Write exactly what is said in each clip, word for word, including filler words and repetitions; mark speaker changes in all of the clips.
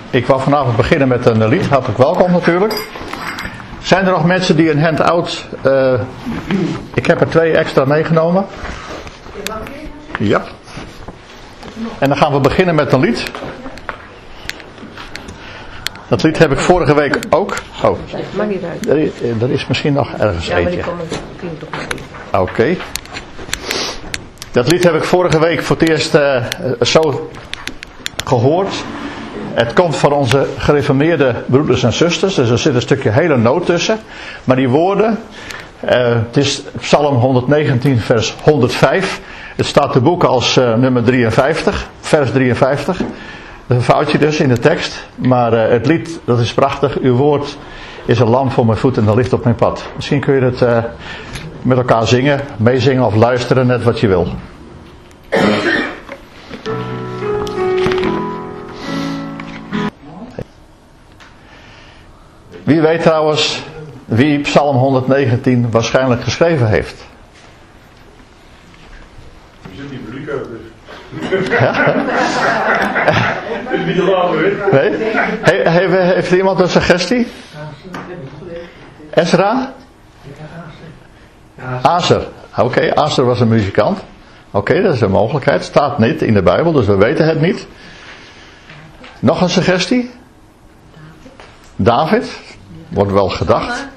Speaker 1: Ik wou vanavond beginnen met een lied. Hartelijk welkom natuurlijk. Zijn er nog mensen die een hand-out... Uh, ik heb er twee extra meegenomen. Ja. En dan gaan we beginnen met een lied. Dat lied heb ik vorige week ook. Oh, er, er is misschien nog ergens eentje. Oké. Okay. Dat lied heb ik vorige week voor het eerst uh, zo gehoord. Het komt van onze gereformeerde broeders en zusters. Dus er zit een stukje hele noot tussen. Maar die woorden, uh, het is Psalm honderdnegentien vers honderdvijf. Het staat te boeken als uh, nummer drieënvijftig, vers drieënvijftig. Dat is een foutje dus in de tekst. Maar uh, het lied, dat is prachtig. Uw woord is een lamp voor mijn voet en een licht op mijn pad. Misschien kun je het uh, met elkaar zingen, meezingen of luisteren, net wat je wil. Wie weet trouwens wie Psalm honderdnegentien waarschijnlijk geschreven heeft?
Speaker 2: Je zit niet publiek uit dus.
Speaker 1: Ja?
Speaker 2: Het is niet te laat hoor.
Speaker 1: Nee? He, heeft, heeft iemand een suggestie? Ezra? Aser. Oké, okay, Aser was een muzikant. Oké, okay, dat is een mogelijkheid. Staat niet in de Bijbel, dus we weten het niet. Nog een suggestie? David? Wordt wel gedacht.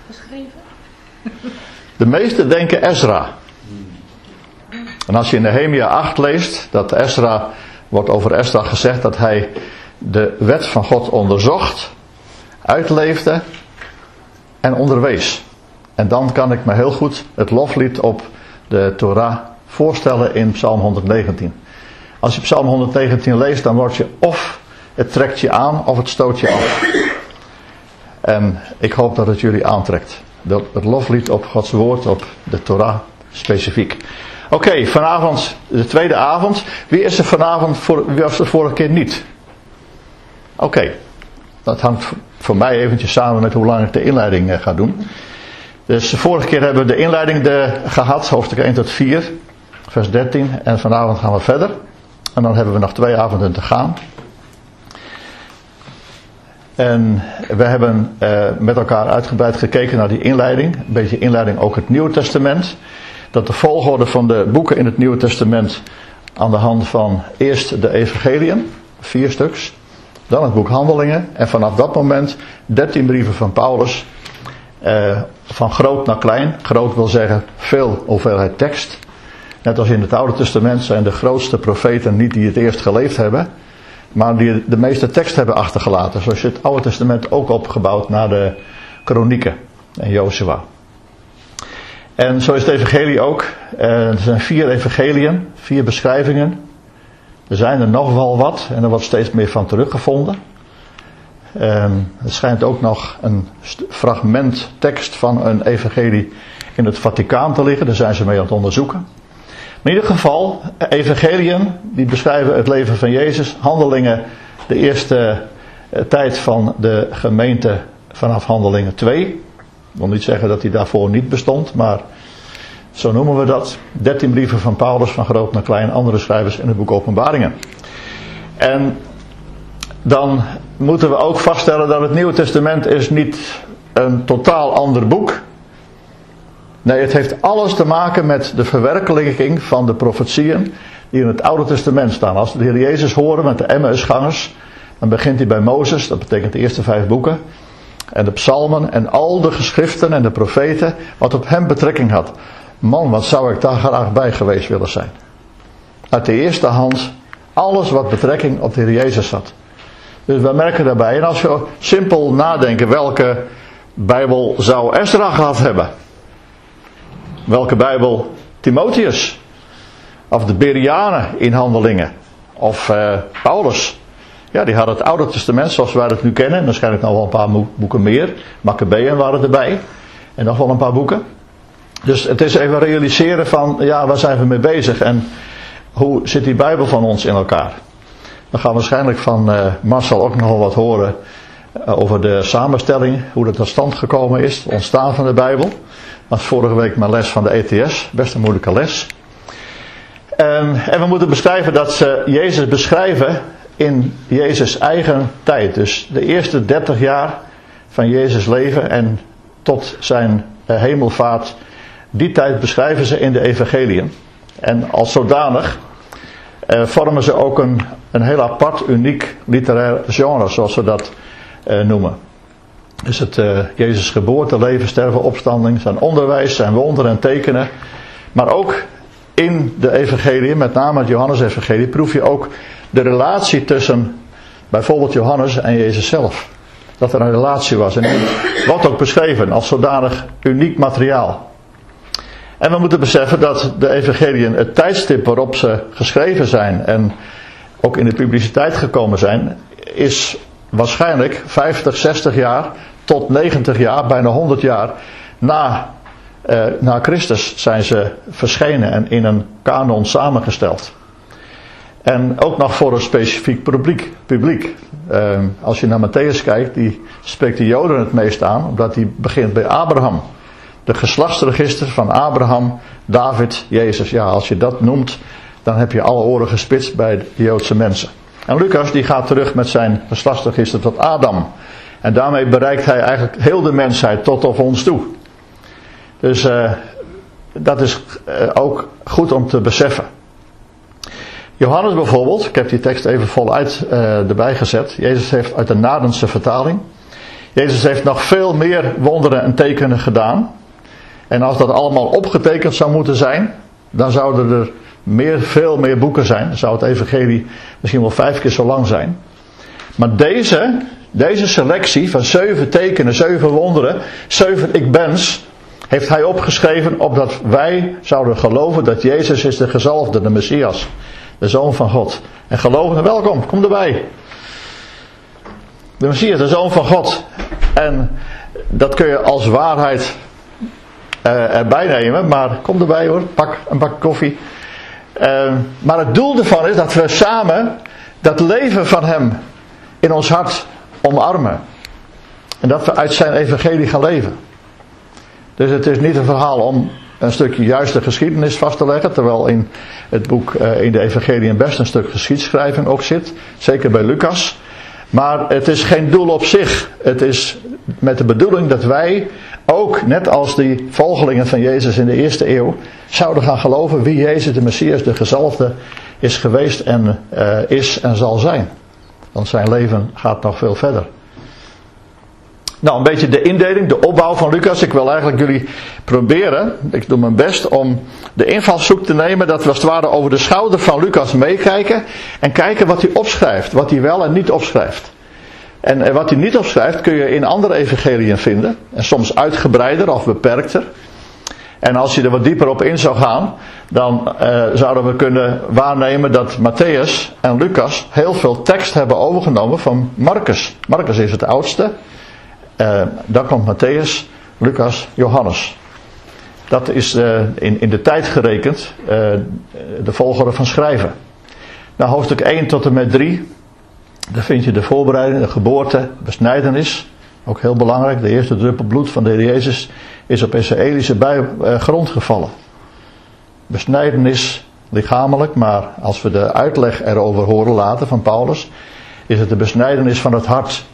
Speaker 1: De meesten denken Ezra. En als je in Nehemia acht leest, dat Ezra, wordt over Ezra gezegd dat hij de wet van God onderzocht, uitleefde en onderwees. En dan kan ik me heel goed het loflied op de Torah voorstellen in Psalm honderdnegentien. Als je Psalm honderdnegentien leest, dan word je of het trekt je aan of het stoot je af. En ik hoop dat het jullie aantrekt. Dat het loflied op Gods woord, op de Torah specifiek. Oké, okay, vanavond de tweede avond. Wie is er vanavond, voor, wie was er vorige keer niet? Oké, okay. Dat hangt voor mij eventjes samen met hoe lang ik de inleiding uh, ga doen. Dus de vorige keer hebben we de inleiding de, gehad, hoofdstuk één tot vier, vers dertien. En vanavond gaan we verder. En dan hebben we nog twee avonden te gaan. En we hebben uh, met elkaar uitgebreid gekeken naar die inleiding. Een beetje inleiding ook het Nieuwe Testament. Dat de volgorde van de boeken in het Nieuwe Testament aan de hand van eerst de evangeliën, vier stuks. Dan het boek Handelingen. En vanaf dat moment dertien brieven van Paulus. Uh, van groot naar klein. Groot wil zeggen veel hoeveelheid tekst. Net als in het Oude Testament zijn de grootste profeten niet die het eerst geleefd hebben. Maar die de meeste tekst hebben achtergelaten. Zoals je het Oude Testament ook opgebouwd naar de Kronieken en Jozua. En zo is het evangelie ook. Er zijn vier evangeliën, vier beschrijvingen. Er zijn er nog wel wat en er wordt steeds meer van teruggevonden. En er schijnt ook nog een fragment tekst van een evangelie in het Vaticaan te liggen. Daar zijn ze mee aan het onderzoeken. Maar in ieder geval, evangeliën die beschrijven het leven van Jezus. Handelingen, de eerste tijd van de gemeente vanaf Handelingen twee. Ik wil niet zeggen dat die daarvoor niet bestond, maar zo noemen we dat. dertien brieven van Paulus, van groot naar klein, andere schrijvers in het boek Openbaringen. En dan moeten we ook vaststellen dat het Nieuwe Testament is niet een totaal ander boek. Nee, het heeft alles te maken met de verwerkelijking van de profetieën die in het Oude Testament staan. Als we de Heer Jezus horen met de Emmausgangers, dan begint hij bij Mozes, dat betekent de eerste vijf boeken. En de psalmen en al de geschriften en de profeten, wat op hem betrekking had. Man, wat zou ik daar graag bij geweest willen zijn. Uit de eerste hand, alles wat betrekking op de Heer Jezus had. Dus we merken daarbij, en als we simpel nadenken, welke Bijbel zou Ezra gehad hebben? Welke Bijbel Timotheus? Of de Bereanen in Handelingen? Of uh, Paulus? Ja, die hadden het Oude Testament zoals wij het nu kennen. En waarschijnlijk nog wel een paar boeken meer. Maccabeeën waren erbij. En nog wel een paar boeken. Dus het is even realiseren van, ja, waar zijn we mee bezig? En hoe zit die Bijbel van ons in elkaar? We gaan waarschijnlijk van uh, Marcel ook nog wel wat horen uh, over de samenstelling. Hoe dat tot stand gekomen is. Het ontstaan van de Bijbel. Dat was vorige week mijn les van de E T S. Best een moeilijke les. En, en we moeten beschrijven dat ze Jezus beschrijven in Jezus' eigen tijd. Dus de eerste dertig jaar van Jezus' leven en tot zijn uh, hemelvaart. Die tijd beschrijven ze in de evangeliën. En als zodanig uh, vormen ze ook een, een heel apart, uniek literair genre, zoals we dat uh, noemen. Dus het uh, Jezus' geboorte, leven, sterven, opstanding, zijn onderwijs, zijn wonderen en tekenen. Maar ook in de evangelie, met name het Johannes-evangelie, proef je ook de relatie tussen bijvoorbeeld Johannes en Jezus zelf. Dat er een relatie was. En die wordt ook beschreven als zodanig uniek materiaal. En we moeten beseffen dat de evangeliën, het tijdstip waarop ze geschreven zijn en ook in de publiciteit gekomen zijn, is waarschijnlijk vijftig, zestig jaar tot negentig jaar, bijna honderd jaar na, uh, na Christus zijn ze verschenen en in een kanon samengesteld. En ook nog voor een specifiek publiek. publiek. Uh, als je naar Matthäus kijkt, die spreekt de Joden het meest aan, omdat die begint bij Abraham. De geslachtsregister van Abraham, David, Jezus. Ja, als je dat noemt, dan heb je alle oren gespitst bij de Joodse mensen. En Lucas die gaat terug met zijn geslachtsregister tot Adam. En daarmee bereikt hij eigenlijk heel de mensheid tot op ons toe. Dus uh, dat is uh, ook goed om te beseffen. Johannes bijvoorbeeld, ik heb die tekst even voluit uh, erbij gezet. Jezus heeft uit de Nadense vertaling. Jezus heeft nog veel meer wonderen en tekenen gedaan. En als dat allemaal opgetekend zou moeten zijn, dan zouden er meer, veel meer boeken zijn. Dan zou het evangelie misschien wel vijf keer zo lang zijn. Maar deze, deze selectie van zeven tekenen, zeven wonderen, zeven ik bens, heeft hij opgeschreven opdat wij zouden geloven dat Jezus is de gezalfde, de Messias, de Zoon van God. En geloven, welkom, kom erbij. De Messias, de Zoon van God. En dat kun je als waarheid uh, erbij nemen, maar kom erbij hoor, pak een bak koffie. Uh, maar het doel ervan is dat we samen dat leven van hem in ons hart omarmen. En dat we uit zijn evangelie gaan leven. Dus het is niet een verhaal om een stukje juiste geschiedenis vast te leggen, terwijl in het boek, uh, in de evangelie best een stuk geschiedschrijving ook zit. Zeker bij Lucas. Maar het is geen doel op zich. Het is met de bedoeling dat wij ook, net als die volgelingen van Jezus in de eerste eeuw, zouden gaan geloven wie Jezus de Messias, de gezalfde, is geweest en uh, is en zal zijn. Want zijn leven gaat nog veel verder. Nou, een beetje de indeling, de opbouw van Lucas. Ik wil eigenlijk jullie proberen, ik doe mijn best om de invalshoek te nemen, dat we als het ware over de schouder van Lucas meekijken en kijken wat hij opschrijft, wat hij wel en niet opschrijft. En wat hij niet opschrijft kun je in andere evangeliën vinden, en soms uitgebreider of beperkter. En als je er wat dieper op in zou gaan, dan uh, zouden we kunnen waarnemen dat Matthäus en Lucas heel veel tekst hebben overgenomen van Marcus. Marcus is het oudste. Uh, dan komt Matthäus, Lucas, Johannes. Dat is uh, in, in de tijd gerekend uh, de volgorde van schrijven. Nou, hoofdstuk één tot en met drie. Daar vind je de voorbereiding, de geboorte, besnijdenis. Ook heel belangrijk. De eerste druppel bloed van de Heer Jezus is op Israëlische bij, uh, grond gevallen. Besnijdenis lichamelijk, maar als we de uitleg erover horen later van Paulus, is het de besnijdenis van het hart.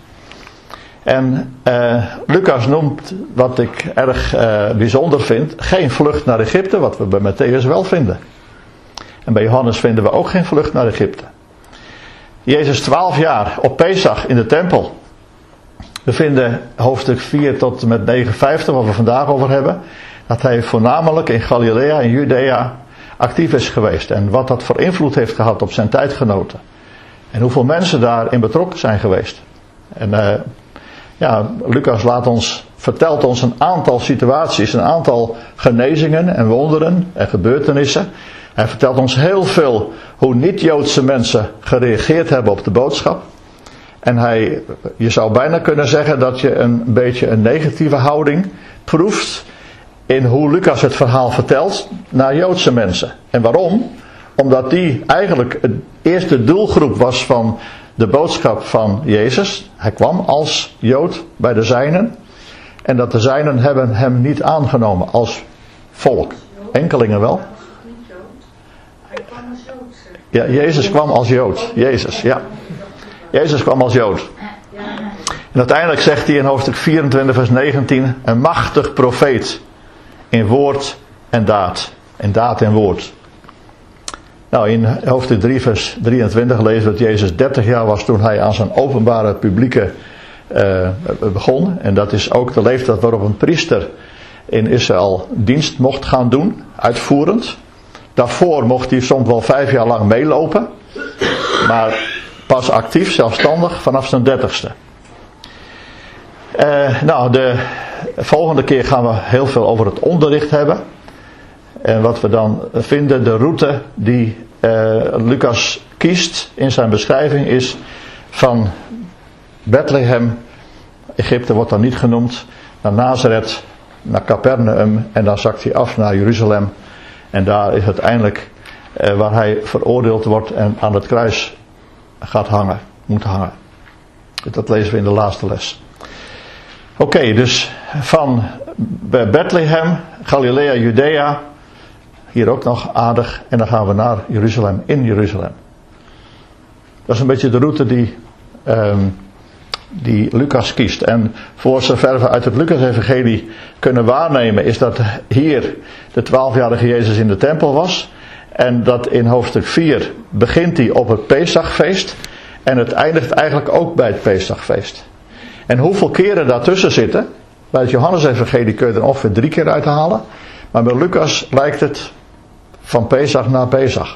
Speaker 1: En uh, Lucas noemt, wat ik erg uh, bijzonder vind, geen vlucht naar Egypte, wat we bij Matthäus wel vinden. En bij Johannes vinden we ook geen vlucht naar Egypte. Jezus twaalf jaar op Pesach in de tempel. We vinden hoofdstuk vier tot en met negenenvijftig, wat we vandaag over hebben, dat hij voornamelijk in Galilea en Judea actief is geweest. En wat dat voor invloed heeft gehad op zijn tijdgenoten. En hoeveel mensen daarin betrokken zijn geweest. En uh, ja, Lucas laat ons, vertelt ons een aantal situaties, een aantal genezingen en wonderen en gebeurtenissen. Hij vertelt ons heel veel hoe niet-Joodse mensen gereageerd hebben op de boodschap. En hij, je zou bijna kunnen zeggen dat je een beetje een negatieve houding proeft in hoe Lucas het verhaal vertelt naar Joodse mensen. En waarom? Omdat die eigenlijk het eerste doelgroep was van de boodschap van Jezus. Hij kwam als Jood bij de zijnen. En dat de zijnen hebben hem niet aangenomen als volk. Enkelingen wel.
Speaker 3: Hij kwam als Jood.
Speaker 1: Ja, Jezus kwam als Jood. Jezus, ja. Jezus kwam als Jood. En uiteindelijk zegt hij in hoofdstuk vierentwintig vers negentien, een machtig profeet in woord en daad. In daad en woord. Nou, in hoofdstuk drie vers drieëntwintig lezen we dat Jezus dertig jaar was toen hij aan zijn openbare publieke uh, begon. En dat is ook de leeftijd waarop een priester in Israël dienst mocht gaan doen, uitvoerend. Daarvoor mocht hij soms wel vijf jaar lang meelopen, maar pas actief, zelfstandig, vanaf zijn dertigste. Uh, nou, de volgende keer gaan we heel veel over het onderricht hebben. En wat we dan vinden, de route die uh, Lucas kiest in zijn beschrijving is van Bethlehem, Egypte wordt dan niet genoemd, naar Nazareth, naar Capernaum en dan zakt hij af naar Jeruzalem. En daar is uiteindelijk uh, waar hij veroordeeld wordt en aan het kruis gaat hangen, moet hangen. Dat lezen we in de laatste les. Oké, okay, dus van Bethlehem, Galilea, Judea, hier ook nog aardig, en dan gaan we naar Jeruzalem, in Jeruzalem. Dat is een beetje de route die, um, die Lucas kiest. En voor zover we uit het Lucas-evangelie kunnen waarnemen, is dat hier de twaalfjarige Jezus in de tempel was. En dat in hoofdstuk vier begint hij op het Pesachfeest. En het eindigt eigenlijk ook bij het Pesachfeest. En hoeveel keren daartussen zitten, bij het Johannes-evangelie kun je er ongeveer drie keer uithalen. Maar bij Lucas lijkt het van Pesach naar Pesach.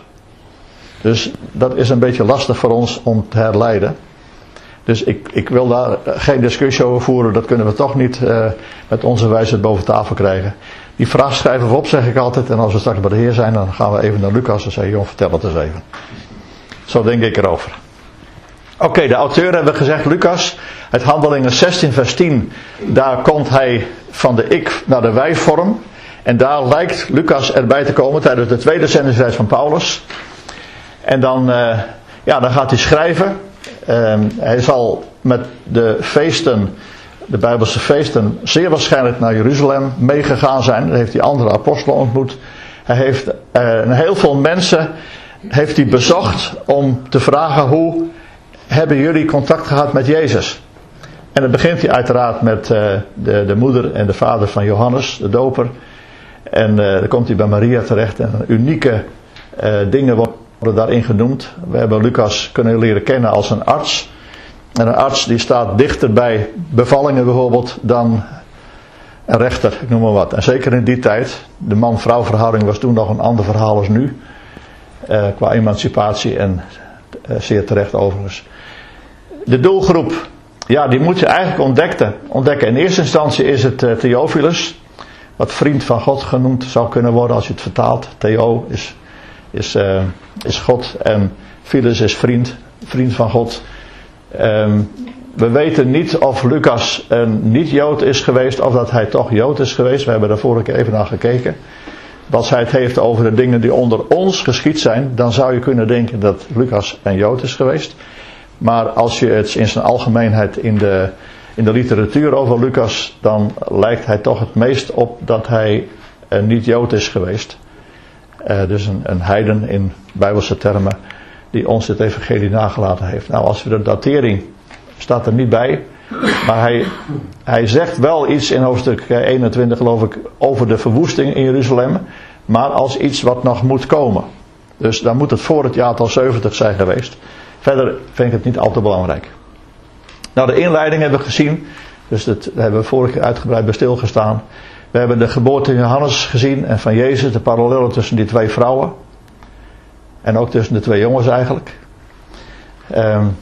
Speaker 1: Dus dat is een beetje lastig voor ons om te herleiden. Dus ik, ik wil daar geen discussie over voeren. Dat kunnen we toch niet uh, met onze wijsheid boven tafel krijgen. Die vraag schrijven we op, zeg ik altijd. En als we straks bij de Heer zijn, dan gaan we even naar Lucas en zeggen, joh, vertel het eens even. Zo denk ik erover. Oké, okay, de auteur hebben we gezegd, Lucas. Uit Handelingen zestien vers tien. Daar komt hij van de ik naar de wij-vorm. En daar lijkt Lucas erbij te komen tijdens de tweede zendingsreis van Paulus. En dan, uh, ja, dan gaat hij schrijven. Uh, hij zal met de feesten, de Bijbelse feesten, zeer waarschijnlijk naar Jeruzalem meegegaan zijn. Daar heeft hij andere apostelen ontmoet. Hij heeft uh, heel veel mensen heeft hij bezocht om te vragen, hoe hebben jullie contact gehad met Jezus? En dan begint hij uiteraard met uh, de, de moeder en de vader van Johannes, de doper. En uh, dan komt hij bij Maria terecht en unieke uh, dingen worden daarin genoemd. We hebben Lucas kunnen leren kennen als een arts. En een arts die staat dichter bij bevallingen bijvoorbeeld dan een rechter, ik noem maar wat. En zeker in die tijd, de man-vrouw verhouding was toen nog een ander verhaal als nu. Uh, qua emancipatie en uh, zeer terecht overigens. De doelgroep, ja, die moet je eigenlijk ontdekken. ontdekken. In eerste instantie is het uh, Theophilus, wat vriend van God genoemd zou kunnen worden als je het vertaalt. Theo is, is, uh, is God en Philus is vriend, vriend van God. Um, we weten niet of Lucas een niet-Jood is geweest of dat hij toch Jood is geweest. We hebben daar vorige keer even naar gekeken. Als hij het heeft over de dingen die onder ons geschied zijn, dan zou je kunnen denken dat Lucas een Jood is geweest. Maar als je het in zijn algemeenheid in de, in de literatuur over Lucas, dan lijkt hij toch het meest op dat hij een niet-Jood is geweest. Uh, dus een, een heiden in Bijbelse termen, die ons het evangelie nagelaten heeft. Nou, als we de datering, staat er niet bij, maar hij, hij zegt wel iets in hoofdstuk eenentwintig geloof ik over de verwoesting in Jeruzalem, maar als iets wat nog moet komen. Dus dan moet het voor het jaartal zeventig zijn geweest. Verder vind ik het niet al te belangrijk. Nou, de inleiding hebben we gezien, dus dat hebben we vorige keer uitgebreid bij stilgestaan. We hebben de geboorte van Johannes gezien en van Jezus, de parallellen tussen die twee vrouwen. En ook tussen de twee jongens eigenlijk. Um,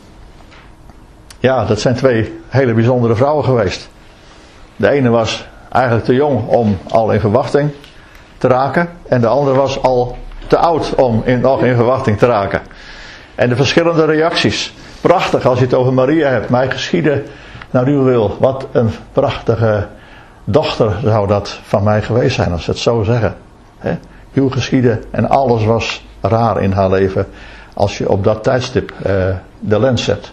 Speaker 1: ja, dat zijn twee hele bijzondere vrouwen geweest. De ene was eigenlijk te jong om al in verwachting te raken. En de andere was al te oud om in, nog in verwachting te raken. En de verschillende reacties. Prachtig als je het over Maria hebt. Mij geschieden naar uw wil. Wat een prachtige dochter zou dat van mij geweest zijn, als ze het zo zeggen. He? Uw geschieden en alles was raar in haar leven als je op dat tijdstip uh, de lens zet.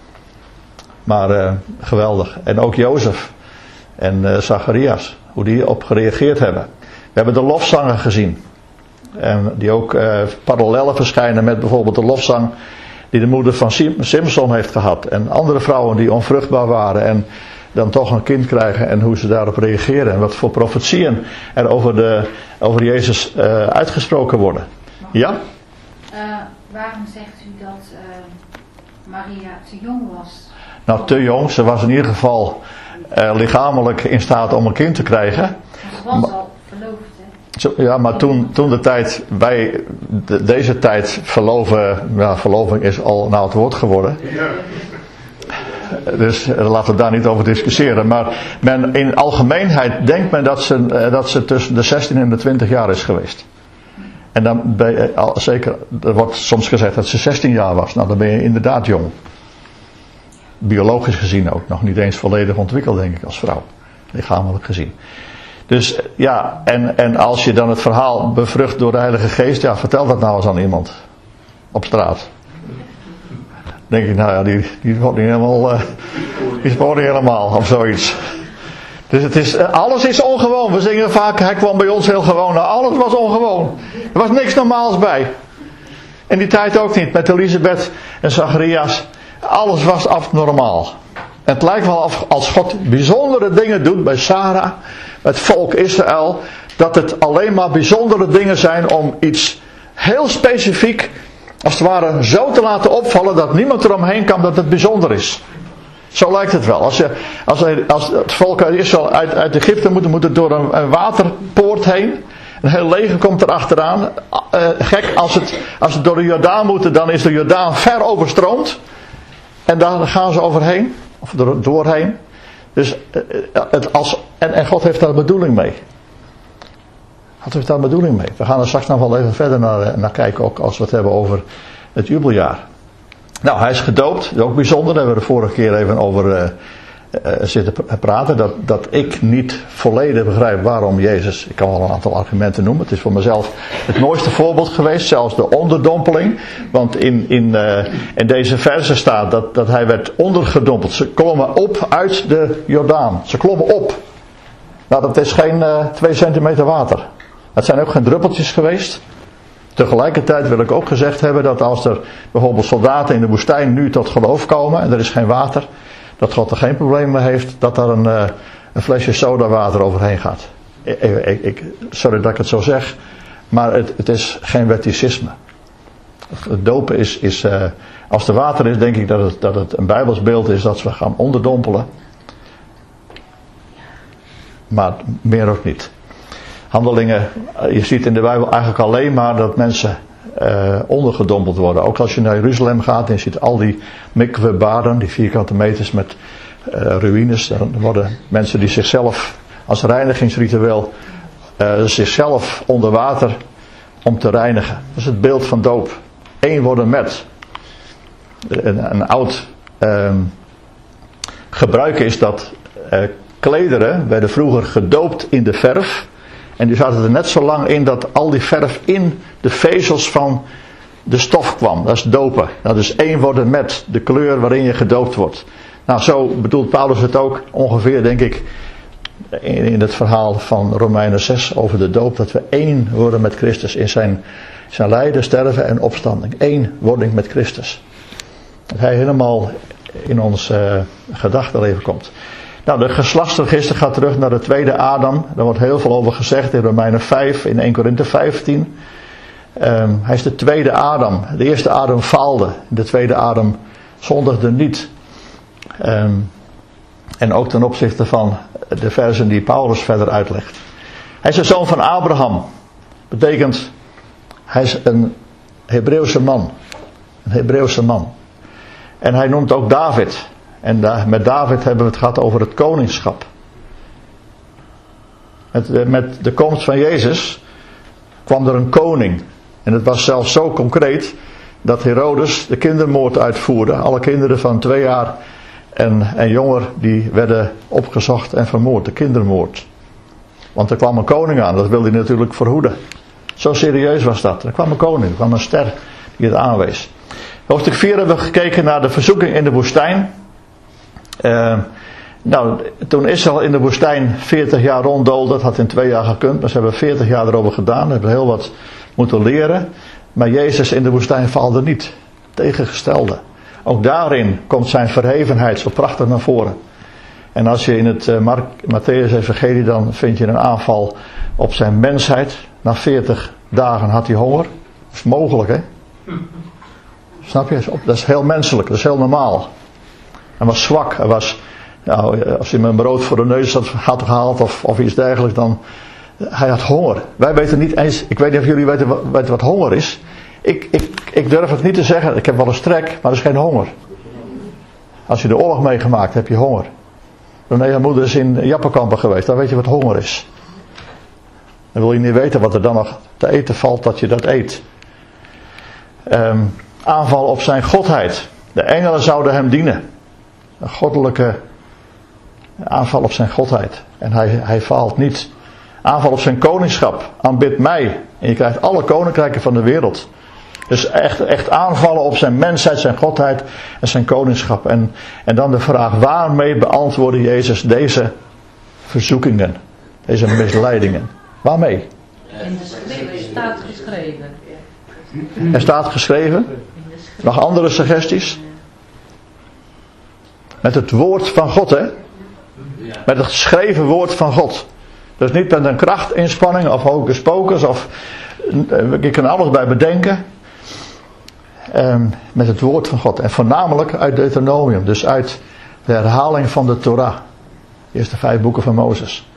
Speaker 1: Maar uh, geweldig. En ook Jozef en uh, Zacharias, hoe die op gereageerd hebben. We hebben de lofzangen gezien. En die ook uh, parallellen verschijnen met bijvoorbeeld de lofzang die de moeder van Simson heeft gehad. En andere vrouwen die onvruchtbaar waren en dan toch een kind krijgen en hoe ze daarop reageren. En wat voor profetieën er over, de, over Jezus uh, uitgesproken worden. Ja?
Speaker 3: Uh, waarom zegt u dat uh, Maria te jong was?
Speaker 1: Nou, te jong. Ze was in ieder geval uh, lichamelijk in staat om een kind te krijgen.
Speaker 3: Ze was maar, al verloofd, hè?
Speaker 1: Zo, ja, maar toen, toen de tijd, bij de, deze tijd verloven, ja, verloving is al nou het woord geworden.
Speaker 2: Ja.
Speaker 1: Dus laten we daar niet over discussiëren. Maar men, in algemeenheid denkt men dat ze, dat ze tussen de zestien en de twintig jaar is geweest. En dan ben je al, zeker, er wordt soms gezegd dat ze zestien jaar was. Nou, dan ben je inderdaad jong. Biologisch gezien ook. Nog niet eens volledig ontwikkeld, denk ik, als vrouw. Lichamelijk gezien. Dus ja, en, en als je dan het verhaal bevrucht door de Heilige Geest, ja, vertel dat nou eens aan iemand. Op straat. Denk ik, nou ja, die, die wordt niet helemaal, uh, die wordt niet helemaal, of zoiets. Dus het is, uh, alles is ongewoon. We zingen vaak, hij kwam bij ons heel gewoon. Nou, alles was ongewoon. Er was niks normaals bij. En die tijd ook niet, met Elisabeth en Zacharias. Alles was abnormaal. En het lijkt wel als God bijzondere dingen doet bij Sarah, het volk Israël, dat het alleen maar bijzondere dingen zijn om iets heel specifiek, als het ware, zo te laten opvallen dat niemand eromheen kan dat het bijzonder is. Zo lijkt het wel. Als, je, als, als het volk uit Israël uit, uit Egypte moet, moet het door een, een waterpoort heen. Een heel leger komt er achteraan. Uh, gek, als het, als het door de Jordaan moet, dan is de Jordaan ver overstroomd. En daar gaan ze overheen. Of door, doorheen. Dus, uh, het als, en, en God heeft daar bedoeling mee. God heeft daar bedoeling mee. We gaan er straks nog wel even verder naar, naar kijken. Ook als we het hebben over het jubeljaar. Nou, hij is gedoopt. Dat is ook bijzonder. Daar hebben we de vorige keer even over uh, uh, zitten praten. Dat, dat ik niet volledig begrijp waarom Jezus... Ik kan wel een aantal argumenten noemen. Het is voor mezelf het mooiste voorbeeld geweest. Zelfs de onderdompeling. Want in, in, uh, in deze verse staat dat, dat hij werd ondergedompeld. Ze klommen op uit de Jordaan. Ze klommen op. Nou, dat is geen uh, twee centimeter water. Het zijn ook geen druppeltjes geweest. Tegelijkertijd wil ik ook gezegd hebben dat als er bijvoorbeeld soldaten in de woestijn nu tot geloof komen en er is geen water, dat God er geen probleem mee heeft dat daar een, uh, een flesje sodawater overheen gaat. Ik, ik, ik, sorry dat ik het zo zeg, maar het, het is geen wetticisme. Het dopen is, is uh, als er water is, denk ik dat het, dat het een Bijbels beeld is dat we gaan onderdompelen. Maar meer ook niet. Handelingen, je ziet in de Bijbel eigenlijk alleen maar dat mensen uh, ondergedompeld worden. Ook als je naar Jeruzalem gaat en je ziet al die mikwebaden, die vierkante meters met uh, ruïnes. Dan worden mensen die zichzelf als reinigingsritueel uh, zichzelf onder water om te reinigen. Dat is het beeld van doop. Eén worden met. Een, een oud uh, gebruik is dat uh, klederen werden vroeger gedoopt in de verf. En die zaten er net zo lang in dat al die verf in de vezels van de stof kwam. Dat is dopen. Dat is één worden met de kleur waarin je gedoopt wordt. Nou, zo bedoelt Paulus het ook ongeveer, denk ik, in, in het verhaal van Romeinen zes over de doop. Dat we één worden met Christus in zijn, zijn lijden, sterven en opstanding. Eén wording met Christus. Dat hij helemaal in ons uh, gedachtenleven komt. Nou, de geslachtsregister gaat terug naar de tweede Adam. Daar wordt heel veel over gezegd in Romeinen vijf, in eerste Korinthe vijftien. Um, hij is de tweede Adam. De eerste Adam faalde. De tweede Adam zondigde niet. Um, en ook ten opzichte van de versen die Paulus verder uitlegt. Hij is de zoon van Abraham. Betekent, hij is een Hebreeuwse man. Een Hebreeuwse man. En hij noemt ook David. En daar, met David hebben we het gehad over het koningschap. Met, met de komst van Jezus kwam er een koning. En het was zelfs zo concreet dat Herodes de kindermoord uitvoerde. Alle kinderen van twee jaar en, en jonger die werden opgezocht en vermoord. De kindermoord. Want er kwam een koning aan. Dat wilde hij natuurlijk verhoeden. Zo serieus was dat. Er kwam een koning. Er kwam een ster die het aanwees. Hoofdstuk vier hebben we gekeken naar de verzoeking in de woestijn. Uh, nou, toen Israël in de woestijn veertig jaar ronddoolde, dat had in twee jaar gekund, maar ze hebben veertig jaar erover gedaan, ze hebben heel wat moeten leren. Maar Jezus in de woestijn faalde niet. tegengestelde. Ook daarin komt zijn verhevenheid zo prachtig naar voren. En als je in het uh, Mark, Mattheüs Evangelie, dan vind je een aanval op zijn mensheid. Na veertig dagen had hij honger. Dat is mogelijk, hè? Snap je? Dat is heel menselijk, dat is heel normaal. Hij was zwak, hij was, nou, als hij met een brood voor de neus had, had gehaald of, of iets dergelijks, dan, hij had honger. Wij weten niet eens, ik weet niet of jullie weten wat, weten wat honger is. Ik, ik, ik durf het niet te zeggen, ik heb wel een strek, maar er is geen honger. Als je de oorlog meegemaakt hebt, heb je honger. Mijn moeder is in Jappenkampen geweest, dan weet je wat honger is. Dan wil je niet weten wat er dan nog te eten valt, dat je dat eet. Um, aanval op zijn godheid. De engelen zouden hem dienen. Een goddelijke aanval op zijn godheid. En hij, hij faalt niet. Aanval op zijn koningschap. Aanbid mij. En je krijgt alle koninkrijken van de wereld. Dus echt, echt aanvallen op zijn mensheid, zijn godheid en zijn koningschap. En, en dan de vraag, waarmee beantwoordde Jezus deze verzoekingen? Deze misleidingen? Waarmee?
Speaker 4: In de schrift staat geschreven.
Speaker 1: Er staat geschreven. Nog andere suggesties? Met het woord van God, hè? Met het geschreven woord van God. Dus niet met een krachtinspanning of hocus pocus of ik kan alles bij bedenken. Um, met het woord van God. En voornamelijk uit Deuteronomium. Dus uit de herhaling van de Torah. De eerste vijf boeken van Mozes.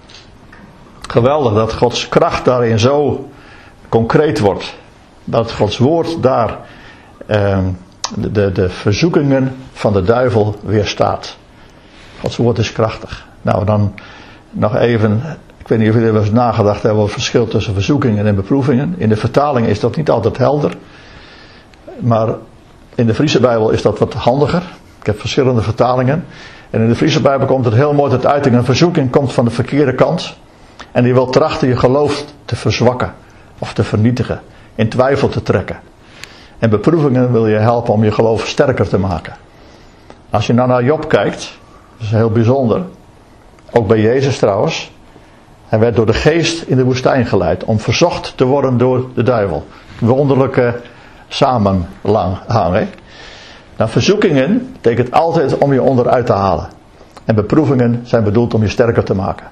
Speaker 1: Geweldig dat Gods kracht daarin zo concreet wordt. Dat Gods woord daar um, de, de, de verzoekingen van de duivel weerstaat. Gods woord is krachtig. Nou, dan nog even, ik weet niet of jullie wel eens nagedacht hebben over het verschil tussen verzoekingen en beproevingen. In de vertaling is dat niet altijd helder. Maar in de Friese Bijbel is dat wat handiger. Ik heb verschillende vertalingen. En in de Friese Bijbel komt het heel mooi tot uiting. Een verzoeking komt van de verkeerde kant. En die wil trachten je geloof te verzwakken. Of te vernietigen. In twijfel te trekken. En beproevingen wil je helpen om je geloof sterker te maken. Als je nou naar Job kijkt. Dat is heel bijzonder. Ook bij Jezus trouwens. Hij werd door de geest in de woestijn geleid. Om verzocht te worden door de duivel. Wonderlijke samenhang. Nou, verzoekingen betekent altijd om je onderuit te halen. En beproevingen zijn bedoeld om je sterker te maken.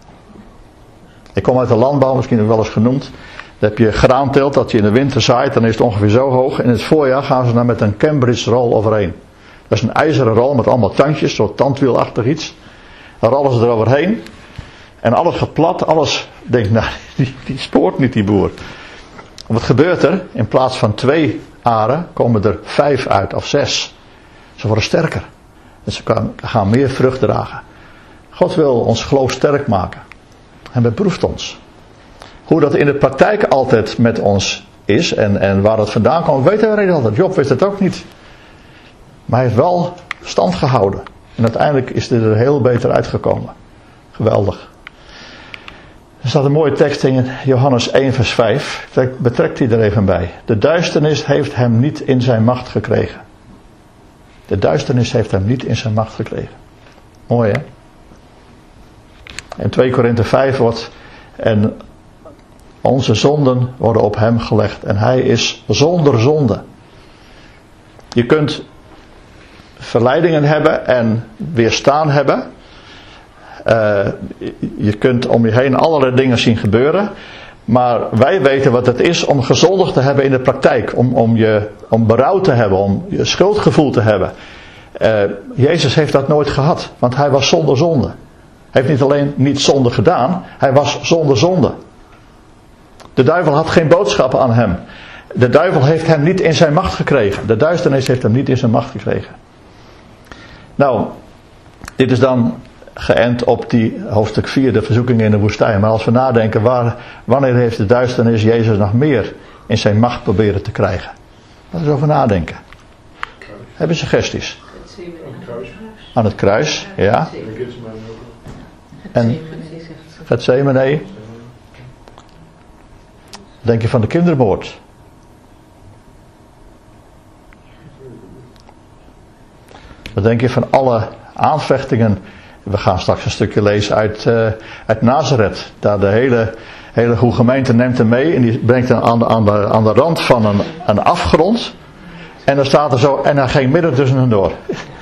Speaker 1: Ik kom uit de landbouw, misschien wel eens genoemd. Dan heb je graanteelt dat je in de winter zaait, dan is het ongeveer zo hoog. In het voorjaar gaan ze daar met een Cambridge rol overheen. Dat is een ijzeren rol met allemaal tandjes, zo'n tandwielachtig iets. Dan rollen ze eroverheen. En alles gaat plat, alles denkt, nou, die, die spoort niet die boer. Wat gebeurt er? In plaats van twee aren komen er vijf uit, of zes. Ze worden sterker. Dus ze kan, gaan meer vrucht dragen. God wil ons geloof sterk maken. En beproeft ons. Hoe dat in de praktijk altijd met ons is en, en waar dat vandaan komt, weten we niet altijd. Job wist het ook niet. Maar hij heeft wel stand gehouden. En uiteindelijk is hij er heel beter uitgekomen. Geweldig. Er staat een mooie tekst in Johannes één vers vijf. Betrekt hij er even bij. De duisternis heeft hem niet in zijn macht gekregen. De duisternis heeft hem niet in zijn macht gekregen. Mooi, hè? In twee Korinthe vijf wordt, en onze zonden worden op hem gelegd. En hij is zonder zonde. Je kunt verleidingen hebben en weerstaan hebben. Uh, je kunt om je heen allerlei dingen zien gebeuren. Maar wij weten wat het is om gezondigd te hebben in de praktijk. Om, om, je, om berouw te hebben, om je schuldgevoel te hebben. Uh, Jezus heeft dat nooit gehad, want hij was zonder zonde. Hij heeft niet alleen niet zonde gedaan, hij was zonder zonde. De duivel had geen boodschap aan hem. De duivel heeft hem niet in zijn macht gekregen. De duisternis heeft hem niet in zijn macht gekregen. Nou, dit is dan geënt op die hoofdstuk vier, de verzoekingen in de woestijn. Maar als we nadenken, waar, wanneer heeft de duisternis Jezus nog meer in zijn macht proberen te krijgen? Laten we eens over nadenken. Hebben suggesties? Aan het kruis, ja. En Getsemane. Denk je van de kindermoord? Wat denk je van alle aanvechtingen? We gaan straks een stukje lezen uit, uh, uit Nazareth. Daar de hele, hele goede gemeente neemt hem mee. En die brengt hem aan de, aan de, aan de rand van een, een afgrond. En dan staat er zo, en hij ging midden tussen hen door.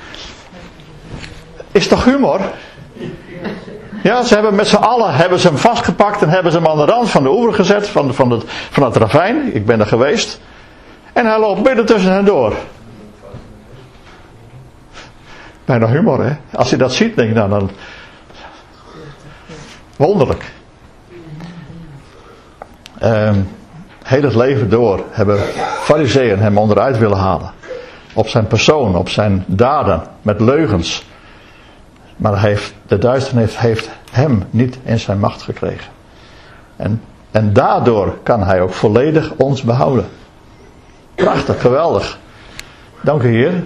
Speaker 1: Is toch humor? Ja, ze hebben met z'n allen hebben ze hem vastgepakt en hebben ze hem aan de rand van de oever gezet, van, van, het, van het ravijn. Ik ben er geweest. En hij loopt midden tussen hen door. Bijna humor, hè? Als je dat ziet, denk je nou dan... Wonderlijk. Um, heel het leven door hebben farizeeën hem onderuit willen halen. Op zijn persoon, op zijn daden, met leugens. Maar hij heeft, de duisternis heeft hem niet in zijn macht gekregen. En, en daardoor kan hij ook volledig ons behouden. Prachtig, geweldig. Dank u, Heer.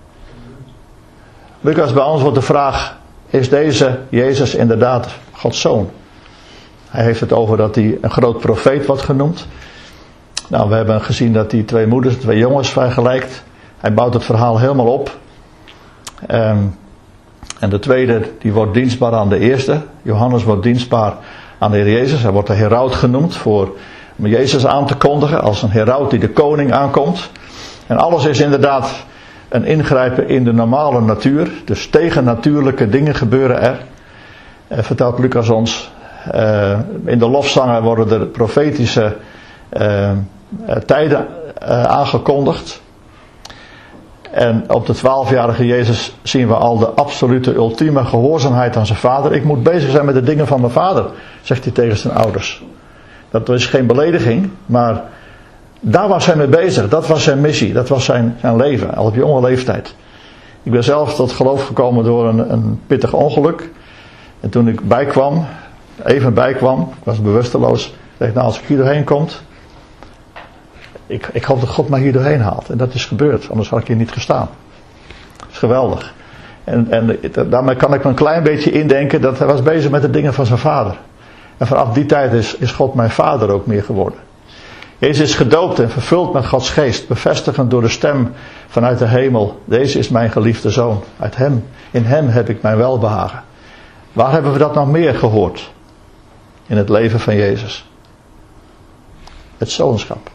Speaker 1: Lucas beantwoordt de vraag: is deze Jezus inderdaad Gods zoon? Hij heeft het over dat hij een groot profeet wordt genoemd. Nou, we hebben gezien dat hij twee moeders, twee jongens vergelijkt. Hij bouwt het verhaal helemaal op. Um, en de tweede, die wordt dienstbaar aan de eerste. Johannes wordt dienstbaar aan de Heer Jezus. Hij wordt de heraut genoemd voor, om Jezus aan te kondigen als een heraut die de koning aankomt. En alles is inderdaad een ingrijpen in de normale natuur. Dus tegennatuurlijke dingen gebeuren er. Uh, vertelt Lucas ons. Uh, in de lofzangen worden er profetische uh, uh, tijden uh, aangekondigd. En op de twaalfjarige Jezus zien we al de absolute ultieme gehoorzaamheid aan zijn vader. Ik moet bezig zijn met de dingen van mijn vader, zegt hij tegen zijn ouders. Dat is geen belediging, maar daar was hij mee bezig. Dat was zijn missie, dat was zijn, zijn leven, al op jonge leeftijd. Ik ben zelf tot geloof gekomen door een, een pittig ongeluk. En toen ik bijkwam, even bijkwam, ik was bewusteloos, dacht ik, nou, als ik hier doorheen kom, ik, ik hoop dat God mij hier doorheen haalt. En dat is gebeurd, anders had ik hier niet gestaan. Dat is geweldig. En, en daarmee kan ik me een klein beetje indenken dat hij was bezig met de dingen van zijn vader. En vanaf die tijd is, is God mijn vader ook meer geworden. Jezus is gedoopt en vervuld met Gods geest, bevestigend door de stem vanuit de hemel. Deze is mijn geliefde zoon. Uit hem, in hem heb ik mijn welbehagen. Waar hebben we dat nog meer gehoord? In het leven van Jezus. Het zoonschap.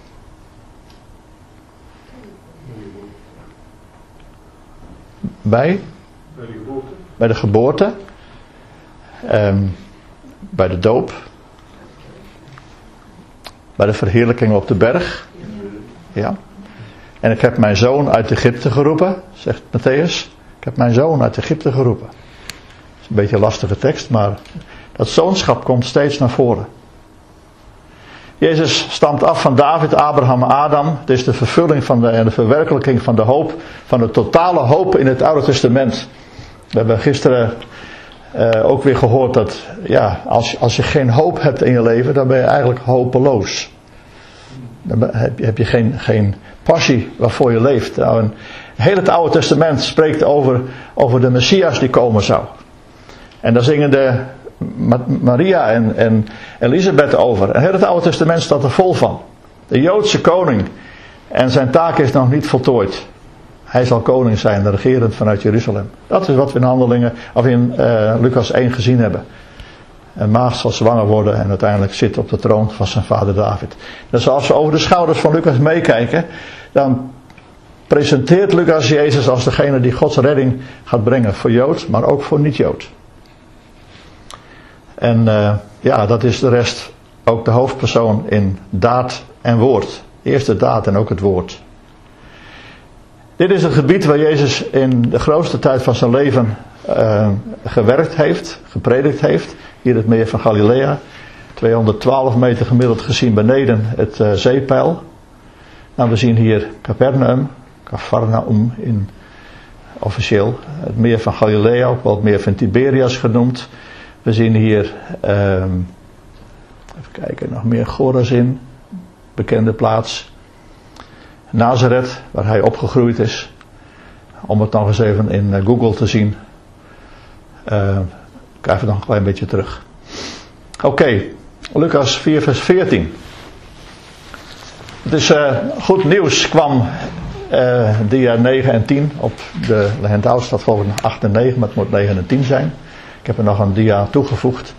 Speaker 1: Bij?
Speaker 2: Bij de geboorte.
Speaker 1: Bij de geboorte. Um, bij de doop. Bij de verheerlijking op de berg. Ja. En ik heb mijn zoon uit Egypte geroepen, zegt Matthäus. Ik heb mijn zoon uit Egypte geroepen. Dat is een beetje een lastige tekst, maar dat zoonschap komt steeds naar voren. Jezus stamt af van David, Abraham en Adam. Het is de vervulling van de, en de verwerkelijking van de hoop, van de totale hoop in het Oude Testament. We hebben gisteren uh, ook weer gehoord dat, ja, als, als je geen hoop hebt in je leven, dan ben je eigenlijk hopeloos. Dan heb je, heb je geen, geen passie waarvoor je leeft. Nou, een, heel het Oude Testament spreekt over, over de Messias die komen zou. En daar zingen de Maria en, en Elisabeth over. En heel het Oude Testament staat er vol van. De Joodse koning. En zijn taak is nog niet voltooid. Hij zal koning zijn, regerend vanuit Jeruzalem. Dat is wat we in Handelingen, of in uh, Lucas één gezien hebben. Een maagd zal zwanger worden en uiteindelijk zit op de troon van zijn vader David. Dus als we over de schouders van Lucas meekijken, dan presenteert Lucas Jezus als degene die Gods redding gaat brengen. Voor Jood, maar ook voor niet-Jood. En uh, ja, dat is de rest ook de hoofdpersoon in daad en woord. Eerst de daad en ook het woord. Dit is het gebied waar Jezus in de grootste tijd van zijn leven uh, gewerkt heeft, gepredikt heeft. Hier het meer van Galilea. tweehonderdtwaalf meter gemiddeld gezien beneden het uh, zeepeil. Nou, we zien hier Capernaum, Cafarnaum in officieel. Het meer van Galilea, ook wel het meer van Tiberias genoemd. We zien hier, um, even kijken, nog meer Chorazin, bekende plaats. Nazareth, waar hij opgegroeid is. Om het nog eens even in Google te zien. Uh, ik ga even nog een klein beetje terug. Oké, okay, Lucas vier vers veertien. Het is uh, goed nieuws kwam uh, dia negen en tien. Op de handouts staat geloof ik nog acht en negen, maar het moet negen en tien zijn. Ik heb er nog een dia toegevoegd.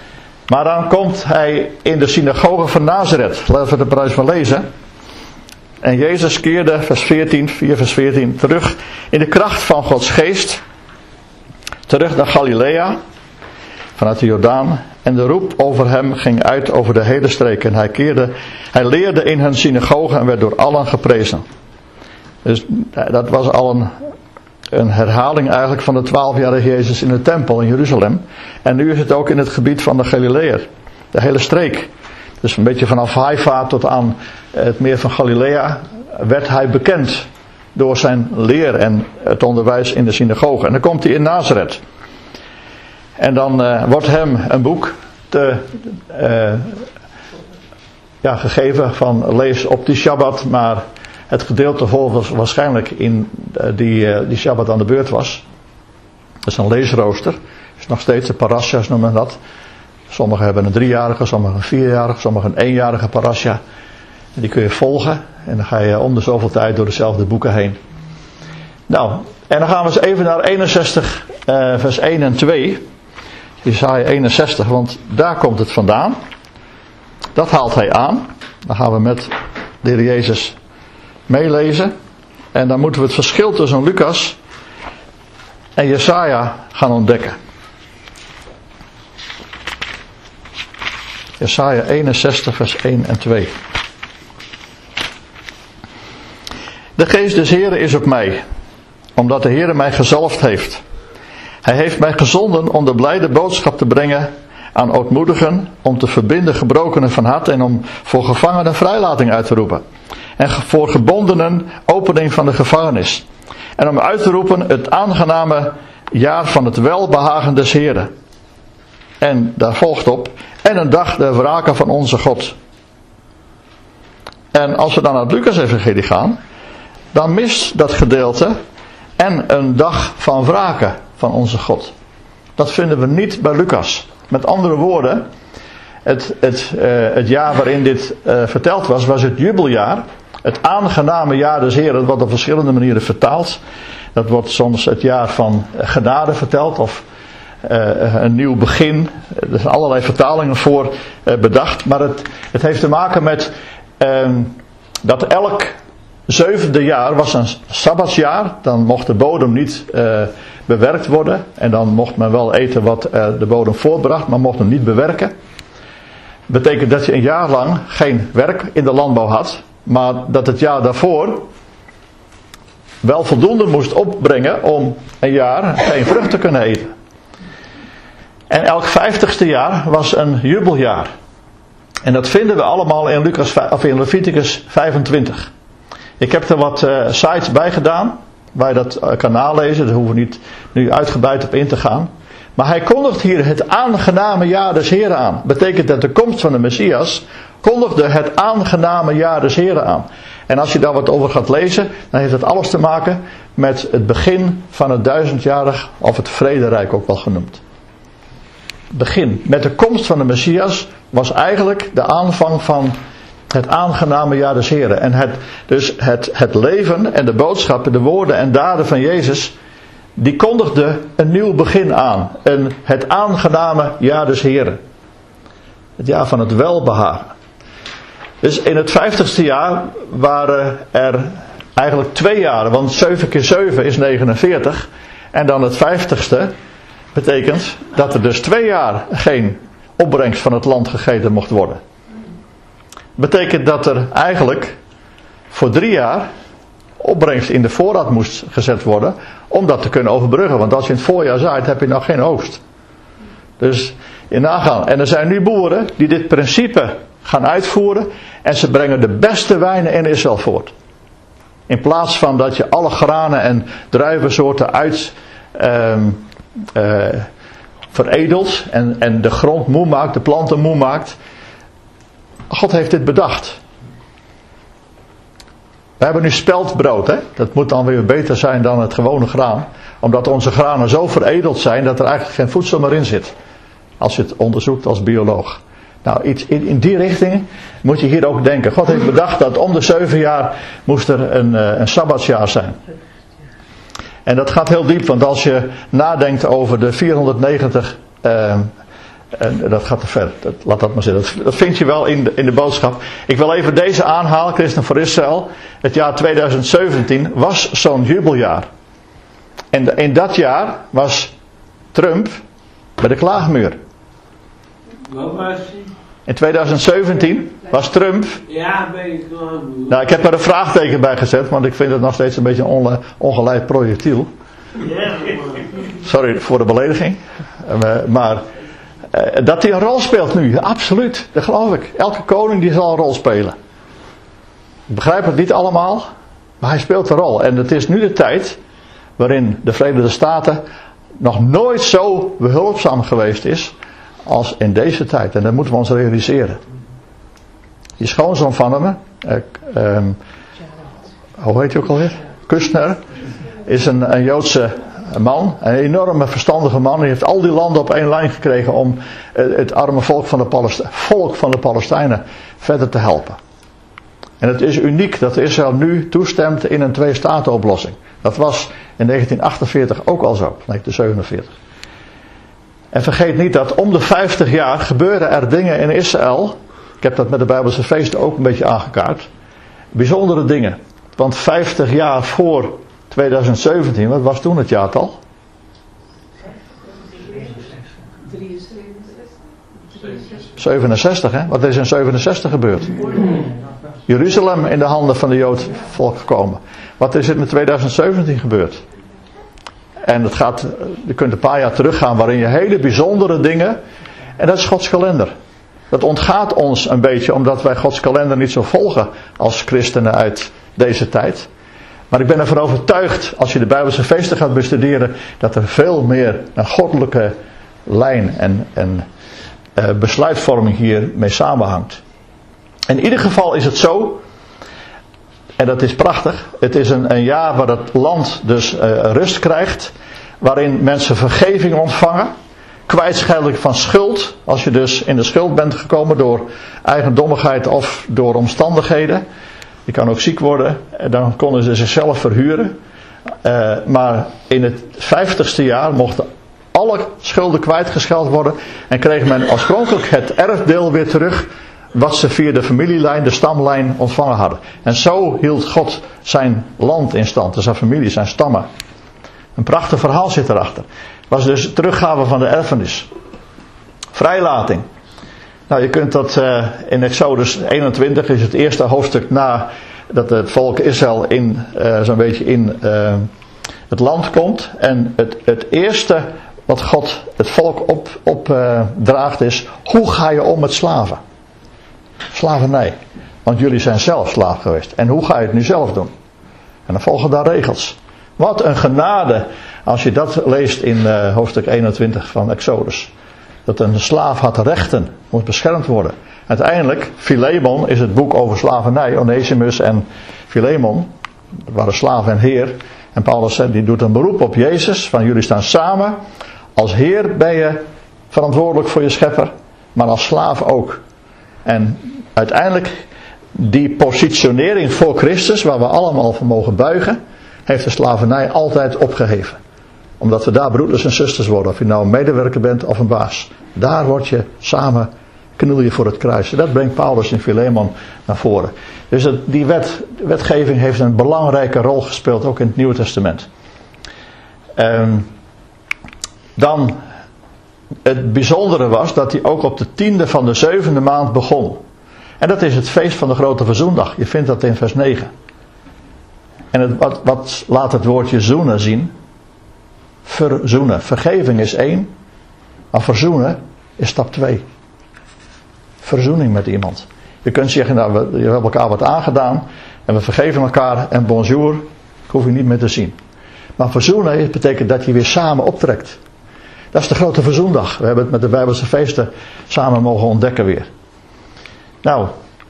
Speaker 1: Maar dan komt hij in de synagoge van Nazareth. Laten we het er eens maar lezen. En Jezus keerde, vers veertien, vier vers veertien, terug in de kracht van Gods geest. Terug naar Galilea, vanuit de Jordaan. En de roep over hem ging uit over de hele streek. En hij, keerde, hij leerde in hun synagoge en werd door allen geprezen. Dus dat was al een, een herhaling eigenlijk van de twaalfjarige Jezus in de tempel in Jeruzalem. En nu is het ook in het gebied van de Galileër. De hele streek. Dus een beetje vanaf Haifa tot aan het meer van Galilea werd hij bekend door zijn leer en het onderwijs in de synagoge. En dan komt hij in Nazareth. En dan uh, wordt hem een boek te, uh, ja, gegeven van lees op die Shabbat, maar het gedeelte volgens waarschijnlijk in uh, die, uh, die Shabbat aan de beurt was. Dat is een leesrooster. Dat is nog steeds de parasha's noemen dat. Sommigen hebben een driejarige, sommigen een vierjarige, sommigen een eenjarige parasha. En die kun je volgen en dan ga je om de zoveel tijd door dezelfde boeken heen. Nou, en dan gaan we eens even naar eenenzestig uh, vers één en twee. Jesaja eenenzestig, want daar komt het vandaan. Dat haalt hij aan. Dan gaan we met de Heer Jezus meelezen. En dan moeten we het verschil tussen Lucas en Jesaja gaan ontdekken. Jesaja eenenzestig vers één en twee. De geest des Heren is op mij, omdat de Heere mij gezalfd heeft. Hij heeft mij gezonden om de blijde boodschap te brengen aan ootmoedigen, om te verbinden gebrokenen van hart en om voor gevangenen vrijlating uit te roepen. En voor gebondenen opening van de gevangenis. En om uit te roepen het aangename jaar van het welbehagen des Heren. En daar volgt op, en een dag der wrake van onze God. En als we dan naar het Lucas-evangelie gaan, dan mist dat gedeelte en een dag van wrake van onze God. Dat vinden we niet bij Lucas. Met andere woorden, het, het, uh, het jaar waarin dit uh, verteld was, was het jubeljaar. Het aangename jaar des Heren, dat wordt op verschillende manieren vertaald. Dat wordt soms het jaar van genade verteld of uh, een nieuw begin. Er zijn allerlei vertalingen voor uh, bedacht. Maar het, het heeft te maken met uh, dat elk zevende jaar was een sabbatsjaar. Dan mocht de bodem niet uh, bewerkt worden. En dan mocht men wel eten wat uh, de bodem voortbracht, maar mocht hem niet bewerken. Betekent dat je een jaar lang geen werk in de landbouw had. Maar dat het jaar daarvoor wel voldoende moest opbrengen om een jaar geen vrucht te kunnen eten. En elk vijftigste jaar was een jubeljaar. En dat vinden we allemaal in, Lucas, of in Leviticus vijfentwintig. Ik heb er wat uh, sites bij gedaan, waar je dat uh, kan nalezen. Daar hoeven we niet nu uitgebreid op in te gaan. Maar hij kondigt hier het aangename jaar des Heren aan. Betekent dat de komst van de Messias kondigde het aangename jaar des Heren aan. En als je daar wat over gaat lezen, dan heeft het alles te maken met het begin van het duizendjarig, of het vrederijk ook wel genoemd. Begin. Met de komst van de Messias was eigenlijk de aanvang van het aangename jaar des Heren. En het, dus het, het leven en de boodschappen, de woorden en daden van Jezus, die kondigde een nieuw begin aan. Een, het aangename jaar des Heren. Het jaar van het welbehagen. Dus in het vijftigste jaar waren er eigenlijk twee jaren. Want zeven keer zeven is negenenveertig. En dan het vijftigste betekent dat er dus twee jaar geen opbrengst van het land gegeten mocht worden. Betekent dat er eigenlijk voor drie jaar opbrengst in de voorraad moest gezet worden om dat te kunnen overbruggen. Want als je in het voorjaar zaait, heb je nog geen oogst. Dus je nagaan. En er zijn nu boeren die dit principe gaan uitvoeren en ze brengen de beste wijnen in Israël voort. In plaats van dat je alle granen en druivensoorten uit uh, uh, veredelt en, en de grond moe maakt, de planten moe maakt. God heeft dit bedacht. We hebben nu speldbrood. Hè? Dat moet dan weer beter zijn dan het gewone graan. Omdat onze granen zo veredeld zijn dat er eigenlijk geen voedsel meer in zit. Als je het onderzoekt als bioloog. Nou, iets in, in die richting moet je hier ook denken. God heeft bedacht dat om de zeven jaar moest er een, een sabbatsjaar zijn. En dat gaat heel diep. Want als je nadenkt over de vierhonderdnegentig uh, En dat gaat te ver. Dat, laat dat maar zitten. Dat, dat vind je wel in de, in de boodschap. Ik wil even deze aanhalen, Christen voor Israël. Het jaar tweeduizend zeventien was zo'n jubeljaar. En in dat jaar was Trump bij de klaagmuur.
Speaker 5: Wat was
Speaker 1: In tweeduizend zeventien was Trump...
Speaker 5: Ja, bij de klaagmuur.
Speaker 1: Nou, ik heb er een vraagteken bij gezet, want ik vind het nog steeds een beetje een onle, ongeleid projectiel.
Speaker 5: Ja,
Speaker 1: Sorry voor de belediging. Uh, maar uh, dat hij een rol speelt nu, absoluut. Dat geloof ik. Elke koning die zal een rol spelen. Ik begrijp het niet allemaal, maar hij speelt een rol. En het is nu de tijd waarin de Verenigde Staten nog nooit zo behulpzaam geweest is als in deze tijd. En dat moeten we ons realiseren. Die schoonzoon van hem, uh, um, hoe heet hij ook alweer? Kushner, is een, een Joodse man, een enorme verstandige man. Die heeft al die landen op één lijn gekregen om het arme volk van de, Palest- volk van de Palestijnen verder te helpen. En het is uniek dat Israël nu toestemt in een twee-staten-oplossing. Dat was in negentien achtenveertig ook al zo, negentien zevenenveertig. En vergeet niet dat om de vijftig jaar gebeuren er dingen in Israël. Ik heb dat met de Bijbelse feesten ook een beetje aangekaart. Bijzondere dingen. Want vijftig jaar voor tweeduizend zeventien, wat was toen het jaartal? zevenenzestig, hè? Wat is in zevenenzestig gebeurd? Jeruzalem in de handen van de Joodse volk gekomen. Wat is er in tweeduizend zeventien gebeurd? En het gaat, je kunt een paar jaar teruggaan waarin je hele bijzondere dingen, en dat is Gods kalender. Dat ontgaat ons een beetje omdat wij Gods kalender niet zo volgen als christenen uit deze tijd. Maar ik ben ervan overtuigd, als je de Bijbelse feesten gaat bestuderen, dat er veel meer een goddelijke lijn en, en uh, besluitvorming hiermee samenhangt. In ieder geval is het zo, en dat is prachtig, het is een, een jaar waar het land dus uh, rust krijgt, waarin mensen vergeving ontvangen, kwijtscheiding van schuld, als je dus in de schuld bent gekomen door eigendommigheid of door omstandigheden. Je kan ook ziek worden, dan konden ze zichzelf verhuren. Uh, maar in het vijftigste jaar mochten alle schulden kwijtgescheld worden en kreeg men oorspronkelijk het erfdeel weer terug wat ze via de familielijn, de stamlijn ontvangen hadden. En zo hield God zijn land in stand, dus zijn familie, zijn stammen. Een prachtig verhaal zit erachter. Het was dus teruggave van de erfenis. Vrijlating. Nou, je kunt dat uh, in Exodus eenentwintig is het eerste hoofdstuk na dat het volk Israël in uh, zo'n beetje in uh, het land komt. En het, het eerste wat God het volk opdraagt op, uh, draagt is: hoe ga je om met slaven? Slavernij. Want jullie zijn zelf slaaf geweest. En hoe ga je het nu zelf doen? En dan volgen daar regels. Wat een genade als je dat leest in uh, hoofdstuk eenentwintig van Exodus. Dat een slaaf had rechten, moest beschermd worden. Uiteindelijk, Philemon is het boek over slavernij. Onesimus en Philemon, dat waren slaaf en heer. En Paulus die doet een beroep op Jezus, van jullie staan samen. Als heer ben je verantwoordelijk voor je schepper, maar als slaaf ook. En uiteindelijk, die positionering voor Christus, waar we allemaal voor mogen buigen, heeft de slavernij altijd opgeheven. Omdat we daar broeders en zusters worden. Of je nou een medewerker bent of een baas. Daar word je samen, kniel je voor het kruis. Dat brengt Paulus in Philemon naar voren. Dus het, die wet, wetgeving heeft een belangrijke rol gespeeld. Ook in het Nieuwe Testament. Um, dan, het bijzondere was dat hij ook op de tiende van de zevende maand begon. En dat is het feest van de grote verzoendag. Je vindt dat in vers negen. En het, wat, wat laat het woordje zoenen zien? Verzoenen. Vergeving is één. Maar verzoenen is stap twee. Verzoening met iemand. Je kunt zeggen, nou, we, we hebben elkaar wat aangedaan. En we vergeven elkaar. En bonjour. Ik hoef je niet meer te zien. Maar verzoenen betekent dat je weer samen optrekt. Dat is de grote verzoendag. We hebben het met de Bijbelse feesten samen mogen ontdekken weer. Nou.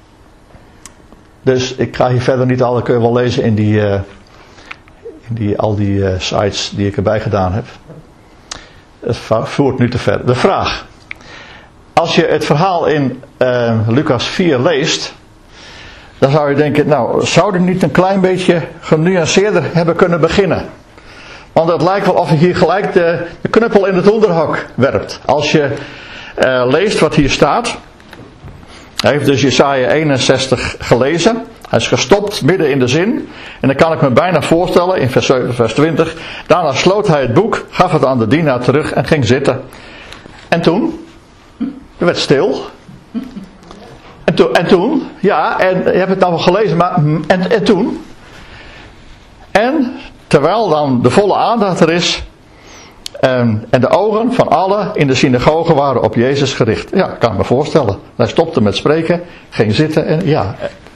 Speaker 1: Dus ik ga hier verder niet al. Dat kun je wel lezen in die... Uh, In die, al die uh, sites die ik erbij gedaan heb. Het voert nu te ver. De vraag. Als je het verhaal in uh, Lucas vier leest. Dan zou je denken. Nou, zou er niet een klein beetje genuanceerder hebben kunnen beginnen? Want het lijkt wel of je hier gelijk de, de knuppel in het onderhok werpt. Als je uh, leest wat hier staat. Hij heeft dus Jesaja eenenzestig gelezen. Hij is gestopt midden in de zin. En dan kan ik me bijna voorstellen in vers zeven, vers twintig. Daarna sloot hij het boek, gaf het aan de dienaar terug en ging zitten. En toen? Er werd stil. En, to, en toen? Ja, en je hebt het nou wel gelezen, maar en, en toen? En terwijl dan de volle aandacht er is. En, en de ogen van allen in de synagoge waren op Jezus gericht. Ja, kan ik me voorstellen. Hij stopte met spreken, ging zitten en ja.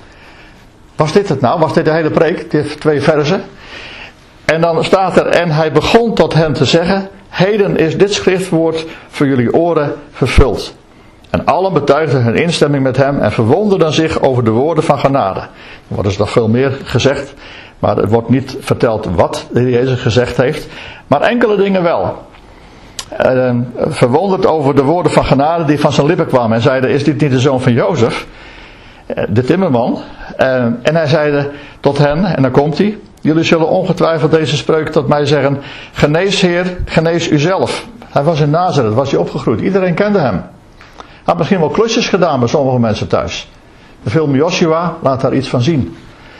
Speaker 1: Was dit het nou? Was dit de hele preek? Die twee versen. En dan staat er, en hij begon tot hen te zeggen, heden is dit schriftwoord voor jullie oren vervuld. En allen betuigden hun instemming met hem en verwonderden zich over de woorden van genade. Er wordt dus nog veel meer gezegd, maar het wordt niet verteld wat de Heer Jezus gezegd heeft. Maar enkele dingen wel. Uh, verwonderd over de woorden van genade die van zijn lippen kwamen. En zeiden, is dit niet de zoon van Jozef? Uh, de timmerman. Uh, en hij zeide tot hen, en dan komt hij. Jullie zullen ongetwijfeld deze spreuk tot mij zeggen. Genees Heer, genees uzelf. Hij was in Nazareth, was hij opgegroeid. Iedereen kende hem. Hij had misschien wel klusjes gedaan bij sommige mensen thuis. De film Joshua laat daar iets van zien.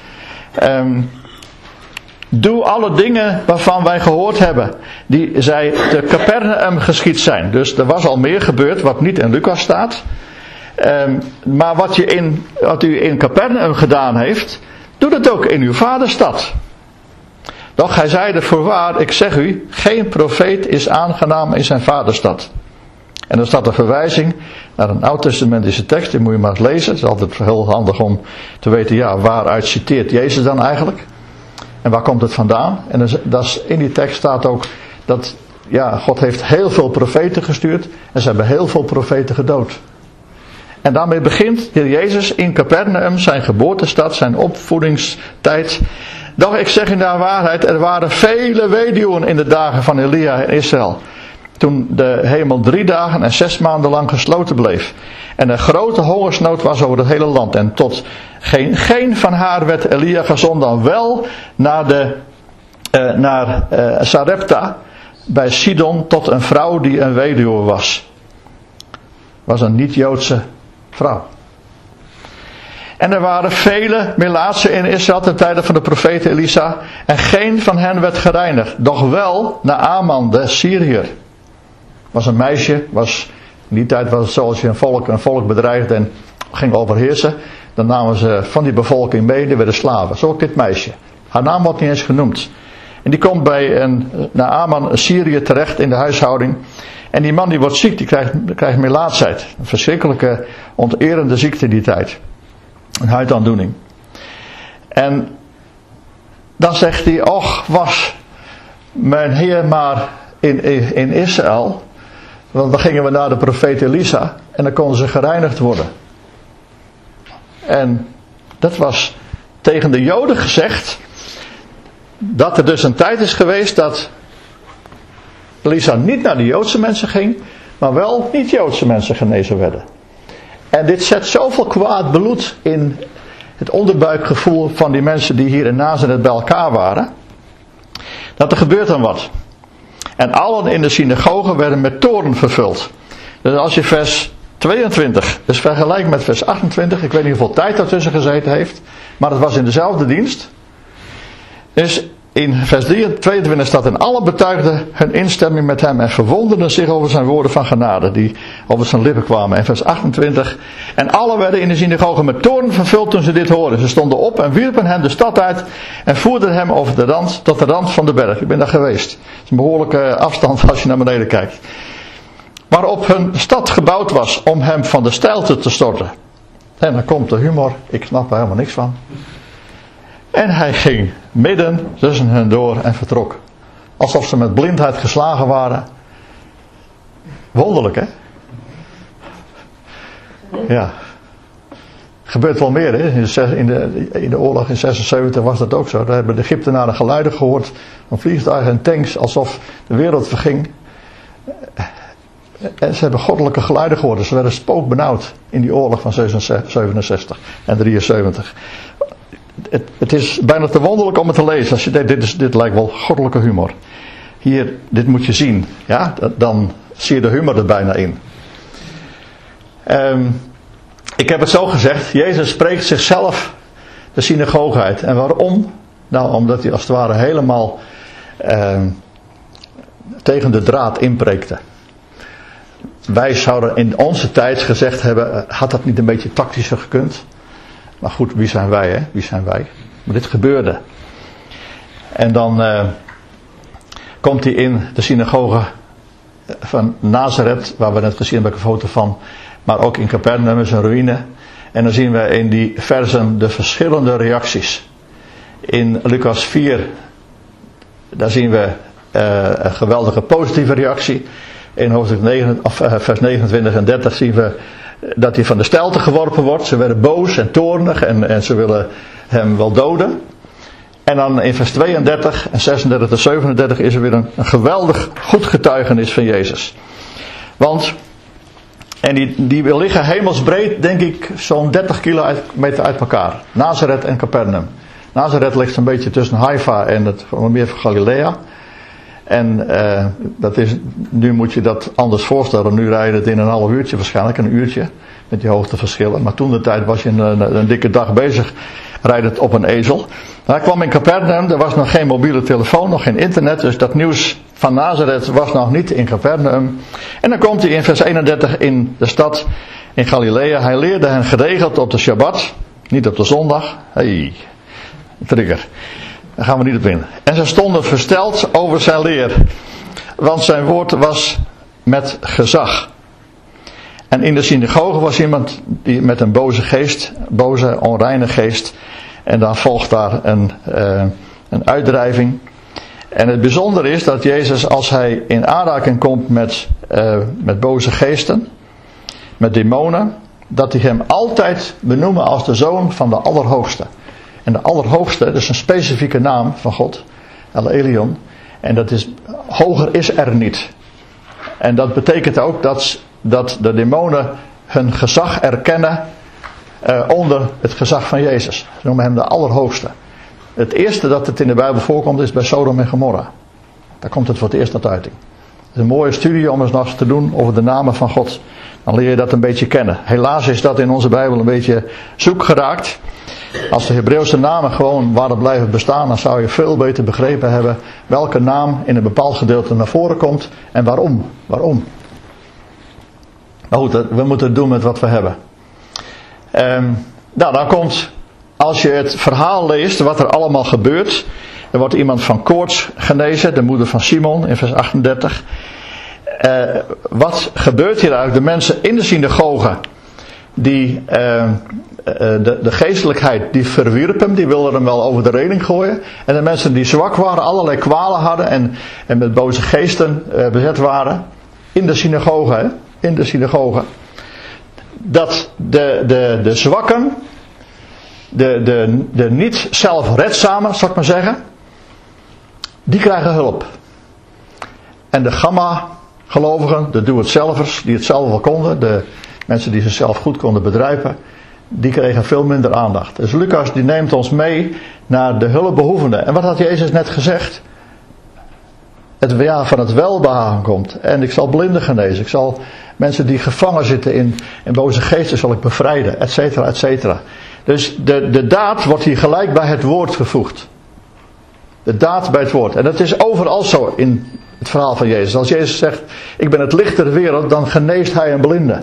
Speaker 1: Um, Doe alle dingen waarvan wij gehoord hebben, die zij te Capernaum geschied zijn. Dus er was al meer gebeurd wat niet in Lucas staat. Um, maar wat, je in, wat u in Capernaum gedaan heeft, doe dat ook in uw vaderstad. Doch hij zeide voorwaar, ik zeg u, geen profeet is aangenaam in zijn vaderstad. En dan staat een verwijzing naar een oud-testamentische tekst, die moet je maar eens lezen. Het is altijd heel handig om te weten, ja, waaruit citeert Jezus dan eigenlijk? En waar komt het vandaan? En dat is, in die tekst staat ook dat ja, God heeft heel veel profeten gestuurd en ze hebben heel veel profeten gedood. En daarmee begint de Heer Jezus in Capernaum, zijn geboortestad, zijn opvoedingstijd. Doch ik zeg in de waarheid, er waren vele weduwen in de dagen van Elia in Israël. Toen de hemel drie dagen en zes maanden lang gesloten bleef. En een grote hongersnood was over het hele land. En tot geen, geen van haar werd Elia gezonden, dan wel naar, de, uh, naar uh, Sarepta bij Sidon tot een vrouw die een weduwe was. Was een niet-Joodse vrouw. En er waren vele melaatsen in Israël ten tijde van de profeet Elisa. En geen van hen werd gereinigd. Doch wel Naaman de Syriër. Was een meisje, was in die tijd was het zoals je een volk, een volk bedreigde en ging overheersen. Dan namen ze van die bevolking mee, die werden slaven. Zo ook dit meisje. Haar naam wordt niet eens genoemd. En die komt bij een Naaman, een Syriër, terecht in de huishouding. En die man die wordt ziek, die krijgt, krijgt melaatsheid. Een verschrikkelijke, onterende ziekte in die tijd. Een huidaandoening. En dan zegt hij, och, was mijn Heer maar in, in Israël. Want dan gingen we naar de profeet Elisa en dan konden ze gereinigd worden. En dat was tegen de Joden gezegd, dat er dus een tijd is geweest dat Elisa niet naar de Joodse mensen ging, maar wel niet-Joodse mensen genezen werden. En dit zet zoveel kwaad bloed in het onderbuikgevoel van die mensen die hier in Nazareth bij elkaar waren, dat er gebeurt dan wat. En allen in de synagoge werden met toorn vervuld. Dus als je vers tweeëntwintig, dus vergelijk met vers achtentwintig, ik weet niet hoeveel tijd daartussen gezeten heeft, maar het was in dezelfde dienst. Dus in vers tweeëntwintig staat, en alle betuigden hun instemming met hem en verwonderden zich over zijn woorden van genade, die over zijn lippen kwamen. En vers achtentwintig, en alle werden in de synagoge met toorn vervuld toen ze dit hoorden. Ze stonden op en wierpen hem de stad uit en voerden hem over de rand, tot de rand van de berg. Ik ben daar geweest. Het is een behoorlijke afstand als je naar beneden kijkt. Waarop hun stad gebouwd was om hem van de steilte te storten. En dan komt de humor, ik snap er helemaal niks van. En hij ging midden tussen hen door en vertrok. Alsof ze met blindheid geslagen waren. Wonderlijk, hè? Ja. Gebeurt wel meer, hè? In de, in de oorlog in zesenzeventig was dat ook zo. Daar hebben de Egyptenaren geluiden gehoord van vliegtuigen en tanks, alsof de wereld verging. En ze hebben goddelijke geluiden gehoord. Ze werden spookbenauwd in die oorlog van zevenenzestig en drieënzeventig. Het, het is bijna te wonderlijk om het te lezen. Als je denkt, dit, is, dit lijkt wel goddelijke humor. Hier, dit moet je zien. Ja, dan zie je de humor er bijna in. Um, ik heb het zo gezegd, Jezus spreekt zichzelf de synagoge uit. En waarom? Nou, omdat hij als het ware helemaal um, tegen de draad inpreekte. Wij zouden in onze tijd gezegd hebben, had dat niet een beetje tactischer gekund? Maar goed, wie zijn wij, hè? Wie zijn wij? Maar dit gebeurde. En dan uh, komt hij in de synagoge van Nazareth, waar we net gezien hebben, een foto van, maar ook in Capernaum is een ruïne. En dan zien we in die versen de verschillende reacties. In Lucas vier, daar zien we uh, een geweldige positieve reactie. In hoofdstuk negen, of, uh, vers negenentwintig en dertig zien we dat hij van de steilte geworpen wordt. Ze werden boos en toornig en, en ze willen hem wel doden. En dan in vers tweeëndertig en zesendertig tot zevenendertig is er weer een, een geweldig goed getuigenis van Jezus. Want, en die, die liggen hemelsbreed, denk ik, zo'n dertig kilometer uit elkaar. Nazareth en Capernaum. Nazareth ligt een beetje tussen Haifa en het meer van Galilea. En uh, dat is, nu moet je dat anders voorstellen. Nu rijdt het in een half uurtje waarschijnlijk, een uurtje. Met die hoogteverschillen. Maar toen de tijd was je een, een, een dikke dag bezig. Rijdt het op een ezel. Hij kwam in Capernaum. Er was nog geen mobiele telefoon, nog geen internet. Dus dat nieuws van Nazareth was nog niet in Capernaum. En dan komt hij in vers eenendertig in de stad in Galilea. Hij leerde hen geregeld op de Shabbat. Niet op de zondag. Hey, trigger. Daar gaan we niet op in. En ze stonden versteld over zijn leer. Want zijn woord was met gezag. En in de synagoge was iemand die met een boze geest, boze, onreine geest. En dan volgt daar een, uh, een uitdrijving. En het bijzondere is dat Jezus, als hij in aanraking komt met, uh, met boze geesten, met demonen, dat hij hem altijd benoemen als de zoon van de Allerhoogste. En de Allerhoogste, dat is een specifieke naam van God, El Elyon. En dat is, hoger is er niet. En dat betekent ook dat, dat de demonen hun gezag erkennen uh, onder het gezag van Jezus. Ze noemen hem de Allerhoogste. Het eerste dat het in de Bijbel voorkomt is bij Sodom en Gomorra. Daar komt het voor het eerst tot uiting. Het is een mooie studie om eens nog eens te doen over de namen van God. Dan leer je dat een beetje kennen. Helaas is dat in onze Bijbel een beetje zoek geraakt. Als de Hebreeuwse namen gewoon waren blijven bestaan, dan zou je veel beter begrepen hebben welke naam in een bepaald gedeelte naar voren komt en waarom. Waarom? Maar goed, we moeten het doen met wat we hebben. Um, nou, dan komt, als je het verhaal leest, wat er allemaal gebeurt. Er wordt iemand van koorts genezen, de moeder van Simon, in vers achtendertig. Uh, wat gebeurt hier eigenlijk? De mensen in de synagoge, die, uh, de, de geestelijkheid, die verwierpen hem, die wilden hem wel over de reling gooien. En de mensen die zwak waren, allerlei kwalen hadden en, en met boze geesten uh, bezet waren, in de synagoge, hè? in de synagoge. Dat de, de, de zwakken, de, de, de niet zelfredzamen, zal ik maar zeggen, die krijgen hulp. En de gamma-gelovigen, de doe-het-zelvers, die het zelf wel konden, de mensen die zichzelf goed konden bedrijven, die kregen veel minder aandacht. Dus Lucas die neemt ons mee naar de hulpbehoevenden. En wat had Jezus net gezegd? Het jaar van het welbehagen komt. En ik zal blinden genezen. Ik zal mensen die gevangen zitten in, in boze geesten zal ik bevrijden. Et cetera, et cetera. Dus de, de daad wordt hier gelijk bij het woord gevoegd. De daad bij het woord. En dat is overal zo in het verhaal van Jezus. Als Jezus zegt, ik ben het licht der wereld, dan geneest hij een blinde.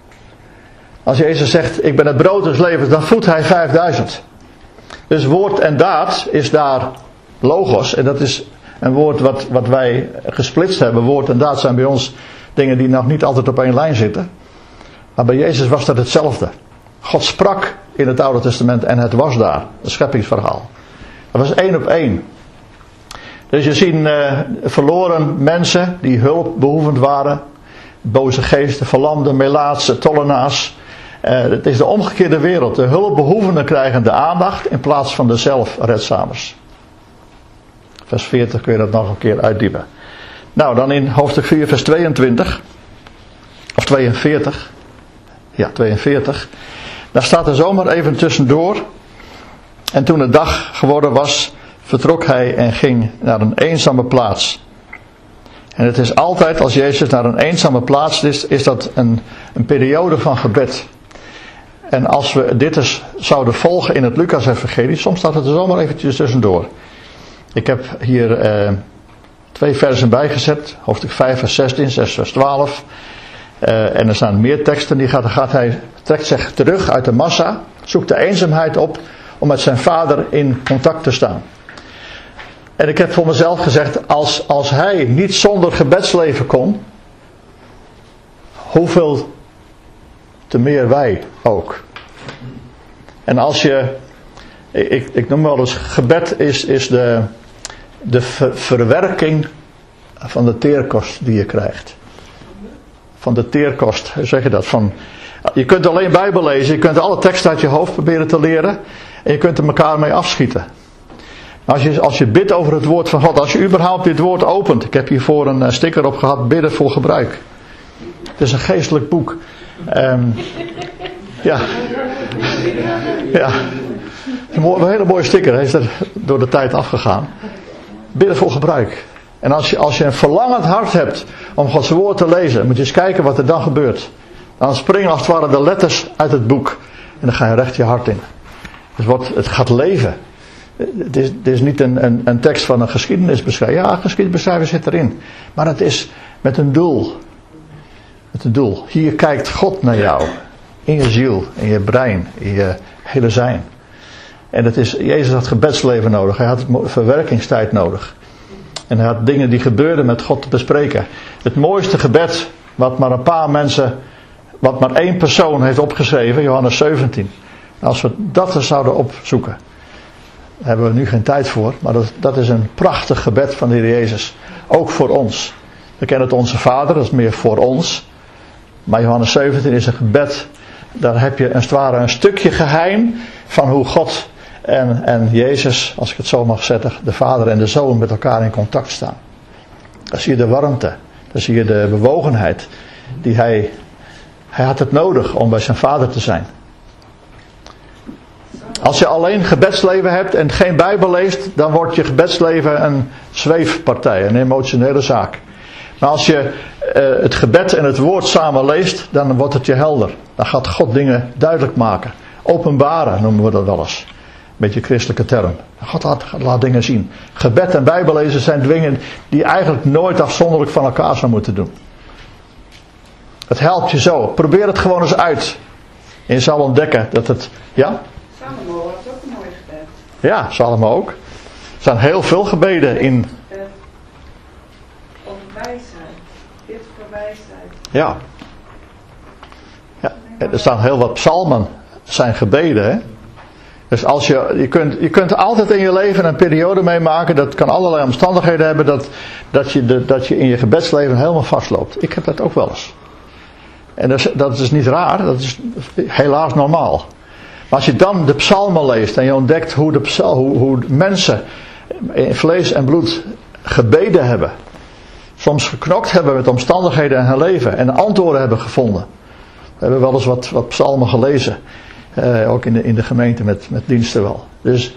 Speaker 1: Als Jezus zegt, ik ben het brood des levens, dan voedt hij vijfduizend. Dus woord en daad is daar logos. En dat is een woord wat, wat wij gesplitst hebben. Woord en daad zijn bij ons dingen die nog niet altijd op één lijn zitten. Maar bij Jezus was dat hetzelfde. God sprak in het Oude Testament en het was daar. Het scheppingsverhaal. Dat was één op één. Dus je ziet uh, verloren mensen die hulpbehoevend waren. Boze geesten, verlamden, melaatsen, tollenaars. Uh, het is de omgekeerde wereld. De hulpbehoevenden krijgen de aandacht in plaats van de zelfredzamers. Vers veertig kun je dat nog een keer uitdiepen. Nou, dan in hoofdstuk vier, vers tweeëntwintig. Of tweeënveertig. Ja, tweeënveertig. Daar staat er zomaar even tussendoor. En toen het dag geworden was, vertrok hij en ging naar een eenzame plaats. En het is altijd, als Jezus naar een eenzame plaats is, is dat een, een periode van gebed. En als we dit eens zouden volgen in het Lucas-evangelie, soms staat het er zomaar eventjes tussendoor. Ik heb hier eh, twee versen bijgezet, hoofdstuk vijf vers zestien, zes vers twaalf. Uh, en er staan meer teksten, die gaat, gaat hij, trekt zich terug uit de massa, zoekt de eenzaamheid op om met zijn vader in contact te staan. En ik heb voor mezelf gezegd, als, als hij niet zonder gebedsleven kon, hoeveel te meer wij ook. En als je, ik, ik noem wel eens, gebed is, is de, de ver, verwerking van de teerkost die je krijgt. Van de teerkost, hoe zeg je dat? Van, je kunt alleen Bijbel lezen, je kunt alle teksten uit je hoofd proberen te leren en je kunt er elkaar mee afschieten. Als je, als je bidt over het woord van God, als je überhaupt dit woord opent, ik heb hiervoor een sticker op gehad, bidden voor gebruik. Het is een geestelijk boek. Um, ja. Ja. Een, mooi, een hele mooie sticker, hij is er door de tijd afgegaan. Bidden voor gebruik. En als je, als je een verlangend hart hebt om Gods woord te lezen, moet je eens kijken wat er dan gebeurt. Dan springen als het ware de letters uit het boek. En dan ga je recht je hart in. Dus wordt, het gaat leven. Het is, het is niet een, een, een tekst van een geschiedenisbeschrijving. Ja, geschiedenisbeschrijving zit erin. Maar het is met een doel. Met een doel. Hier kijkt God naar jou. In je ziel, in je brein, in je hele zijn. En het is, Jezus had gebedsleven nodig. Hij had verwerkingstijd nodig. En hij had dingen die gebeurden met God te bespreken. Het mooiste gebed wat maar een paar mensen, wat maar één persoon heeft opgeschreven, Johannes zeventien. Als we dat er zouden opzoeken, daar hebben we nu geen tijd voor, maar dat, dat is een prachtig gebed van de Heer Jezus. Ook voor ons. We kennen het Onze Vader, dat is meer voor ons. Maar Johannes zeventien is een gebed, daar heb je als het ware een stukje geheim van hoe God en, en Jezus, als ik het zo mag zetten, de Vader en de Zoon met elkaar in contact staan. Dan zie je de warmte, dan zie je de bewogenheid. Die hij, hij had het nodig om bij zijn Vader te zijn. Als je alleen gebedsleven hebt en geen Bijbel leest, dan wordt je gebedsleven een zweefpartij, een emotionele zaak. Maar als je uh, het gebed en het woord samen leest, dan wordt het je helder. Dan gaat God dingen duidelijk maken. Openbaren noemen we dat wel eens. Een beetje christelijke term. God laat, laat dingen zien. Gebed en Bijbellezen zijn dingen die je eigenlijk nooit afzonderlijk van elkaar zou moeten doen. Het helpt je zo. Probeer het gewoon eens uit. En je zal ontdekken dat het... Ja?
Speaker 6: Salomo was ook een mooi gebed.
Speaker 1: Ja, Salomo ook. Er zijn heel veel gebeden in...
Speaker 6: Uh, over wijsheid. Dit voor wijsheid.
Speaker 1: Ja. Ja. Er staan heel wat psalmen. Zijn gebeden, hè. Dus als je, je kunt, je kunt altijd in je leven een periode meemaken, dat kan allerlei omstandigheden hebben, dat, dat, je de, dat je in je gebedsleven helemaal vastloopt. Ik heb dat ook wel eens. En dat is, dat is niet raar, dat is helaas normaal. Maar als je dan de psalmen leest en je ontdekt hoe, de psal, hoe, hoe mensen in vlees en bloed gebeden hebben, soms geknokt hebben met omstandigheden in hun leven en antwoorden hebben gevonden. We hebben wel eens wat, wat psalmen gelezen. Uh, ook in de, in de gemeente met, met diensten wel. Dus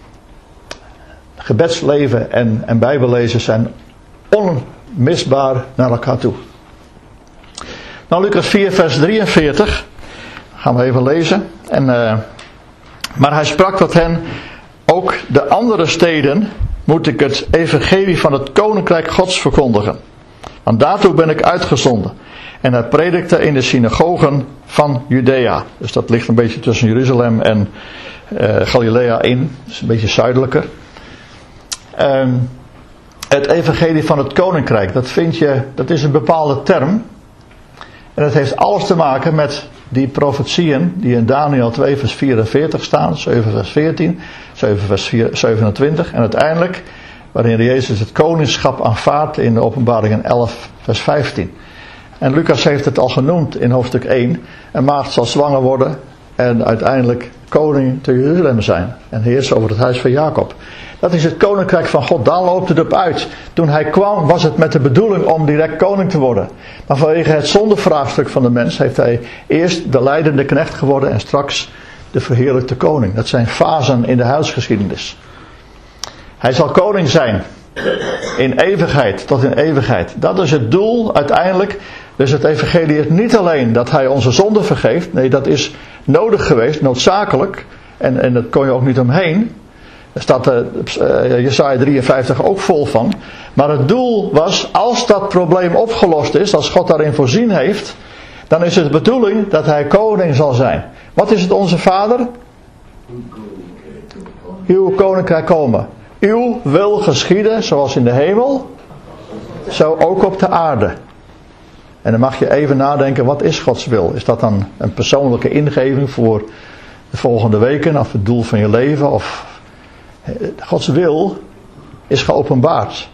Speaker 1: gebedsleven en, en bijbellezen zijn onmisbaar naar elkaar toe. Nou, Lucas vier vers drieënveertig. Gaan we even lezen. En, uh, maar hij sprak tot hen: ook de andere steden moet ik het evangelie van het koninkrijk Gods verkondigen. Want daartoe ben ik uitgezonden. En hij predikte in de synagogen van Judea. Dus dat ligt een beetje tussen Jeruzalem en uh, Galilea in. Dus een beetje zuidelijker. Um, het evangelie van het koninkrijk. Dat vind je, dat is een bepaalde term. En het heeft alles te maken met die profetieën die in Daniel twee vers vierenveertig staan. zeven vers veertien. zeven vers zevenentwintig. En uiteindelijk waarin Jezus het koningschap aanvaardt in de Openbaringen elf vers vijftien. En Lucas heeft het al genoemd in hoofdstuk één. Een maagd zal zwanger worden en uiteindelijk koning te Jeruzalem zijn. En heersen over het huis van Jacob. Dat is het koninkrijk van God. Daar loopt het op uit. Toen hij kwam was het met de bedoeling om direct koning te worden. Maar vanwege het zondevraagstuk van de mens heeft hij eerst de lijdende knecht geworden en straks de verheerlijkte koning. Dat zijn fasen in de huisgeschiedenis. Hij zal koning zijn. In eeuwigheid, tot in eeuwigheid. Dat is het doel uiteindelijk. Dus het evangelie is niet alleen dat hij onze zonde vergeeft. Nee, dat is nodig geweest, noodzakelijk. En, en dat kon je ook niet omheen. Daar staat uh, uh, Jesaja drieënvijftig ook vol van. Maar het doel was, als dat probleem opgelost is, als God daarin voorzien heeft, dan is het de bedoeling dat hij koning zal zijn. Wat is het onze Vader? Uw koninkrijk komen. Uw wil geschieden, zoals in de hemel, zo ook op de aarde. En dan mag je even nadenken, wat is Gods wil? Is dat dan een persoonlijke ingeving voor de volgende weken, of het doel van je leven? Of Gods wil is geopenbaard.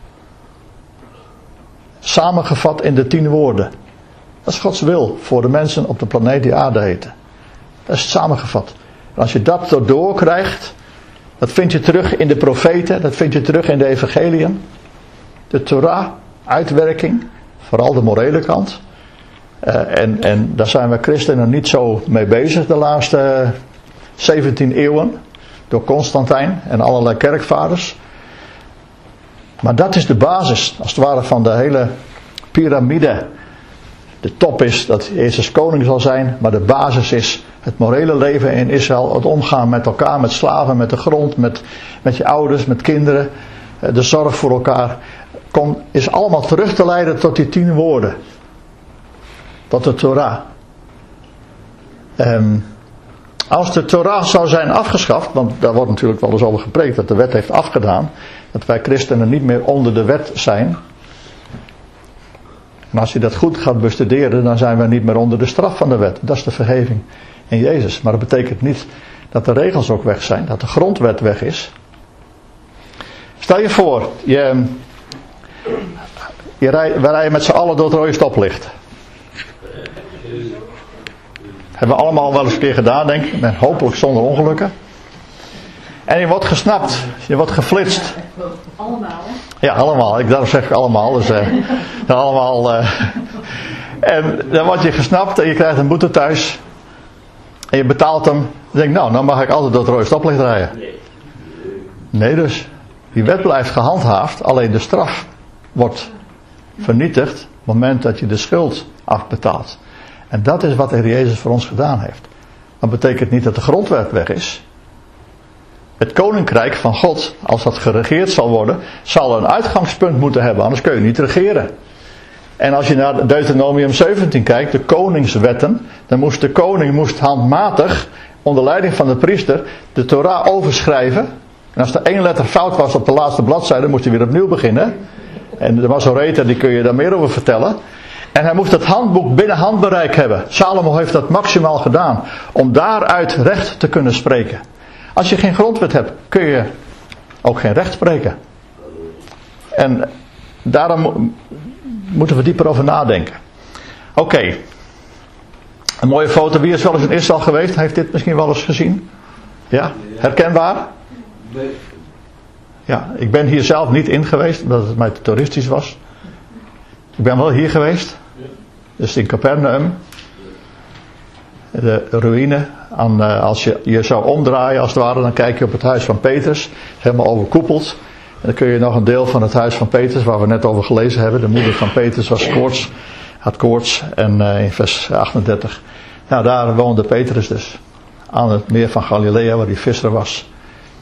Speaker 1: Samengevat in de tien woorden. Dat is Gods wil voor de mensen op de planeet die aarde heten. Dat is het samengevat. En als je dat erdoor krijgt, dat vind je terug in de profeten, dat vind je terug in de evangeliën. De Torah, uitwerking, vooral de morele kant. Uh, en, en daar zijn we christenen niet zo mee bezig de laatste zeventien eeuwen. Door Constantijn en allerlei kerkvaders. Maar dat is de basis, als het ware, van de hele piramide. De top is dat Jezus koning zal zijn, maar de basis is het morele leven in Israël. Het omgaan met elkaar, met slaven, met de grond, met, met je ouders, met kinderen. De zorg voor elkaar. Kom, is allemaal terug te leiden tot die tien woorden. Tot de Torah. Um, als de Torah zou zijn afgeschaft, want daar wordt natuurlijk wel eens over gepreekt dat de wet heeft afgedaan. Dat wij christenen niet meer onder de wet zijn. En als je dat goed gaat bestuderen, dan zijn we niet meer onder de straf van de wet. Dat is de vergeving in Jezus. Maar dat betekent niet dat de regels ook weg zijn. Dat de grondwet weg is. Stel je voor, je, je rij, we rijden met z'n allen door het rode stoplicht. Hebben we allemaal wel eens een keer gedaan, denk ik. Maar hopelijk zonder ongelukken. En je wordt gesnapt. Je wordt geflitst.
Speaker 3: Allemaal, hè?
Speaker 1: Ja, allemaal. Ik, daarom zeg ik allemaal. Dus, uh, allemaal uh, en dan word je gesnapt en je krijgt een boete thuis. En je betaalt hem. Dan denk ik, nou, dan mag ik altijd door het rode stoplicht rijden. Nee dus. Die wet blijft gehandhaafd. Alleen de straf wordt vernietigd op het moment dat je de schuld afbetaalt. En dat is wat de Heer Jezus voor ons gedaan heeft. Dat betekent niet dat de grondwet weg is. Het koninkrijk van God, als dat geregeerd zal worden, zal een uitgangspunt moeten hebben. Anders kun je niet regeren. En als je naar Deuteronomium zeventien kijkt, de koningswetten, dan moest de koning moest handmatig, onder leiding van de priester, de Torah overschrijven. En als er één letter fout was op de laatste bladzijde, moest hij weer opnieuw beginnen. En de Masoreten, die kun je daar meer over vertellen. En hij moest het handboek binnen handbereik hebben. Salomo heeft dat maximaal gedaan. Om daaruit recht te kunnen spreken. Als je geen grondwet hebt, kun je ook geen recht spreken. En daarom moeten we dieper over nadenken. Oké. Okay. Een mooie foto. Wie is wel eens in Israël geweest? Heeft dit misschien wel eens gezien? Ja? Herkenbaar? Ja, ik ben hier zelf niet in geweest, omdat het mij te toeristisch was. Ik ben wel hier geweest. Dus in Capernaum. De ruïne. Aan, als je je zou omdraaien als het ware, dan kijk je op het huis van Petrus. Helemaal overkoepeld. En dan kun je nog een deel van het huis van Petrus, waar we net over gelezen hebben. De moeder van Petrus was koorts, had koorts. En uh, in vers achtendertig. Nou, daar woonde Petrus dus. Aan het meer van Galilea, waar hij visser was.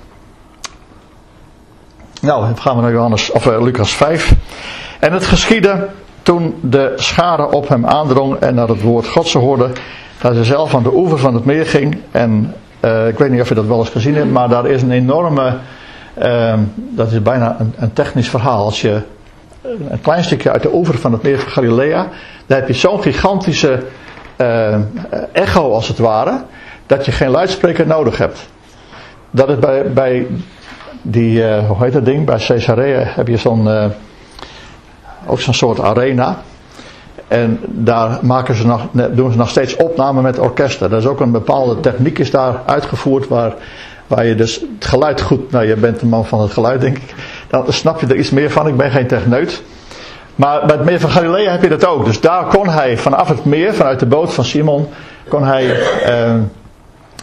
Speaker 1: Nou, dan gaan we naar Johannes, of uh, Lucas vijf. En het geschiedde toen de schare op hem aandrong en naar het woord Gods hoorde, dat hij zelf aan de oever van het meer ging. En uh, ik weet niet of je dat wel eens gezien hebt, maar daar is een enorme, uh, dat is bijna een, een technisch verhaal. Als je een klein stukje uit de oever van het meer van Galilea, daar heb je zo'n gigantische uh, echo als het ware, dat je geen luidspreker nodig hebt. Dat is bij, bij die, uh, hoe heet dat ding, bij Caesarea heb je zo'n, uh, ook zo'n soort arena. En daar maken ze nog, doen ze nog steeds opnamen met orkesten. Er is ook een bepaalde techniek is daar uitgevoerd waar, waar je dus het geluid goed, nou je bent een man van het geluid denk ik, dan snap je er iets meer van, ik ben geen techneut. Maar bij het meer van Galilea heb je dat ook. Dus daar kon hij vanaf het meer, vanuit de boot van Simon, kon hij uh,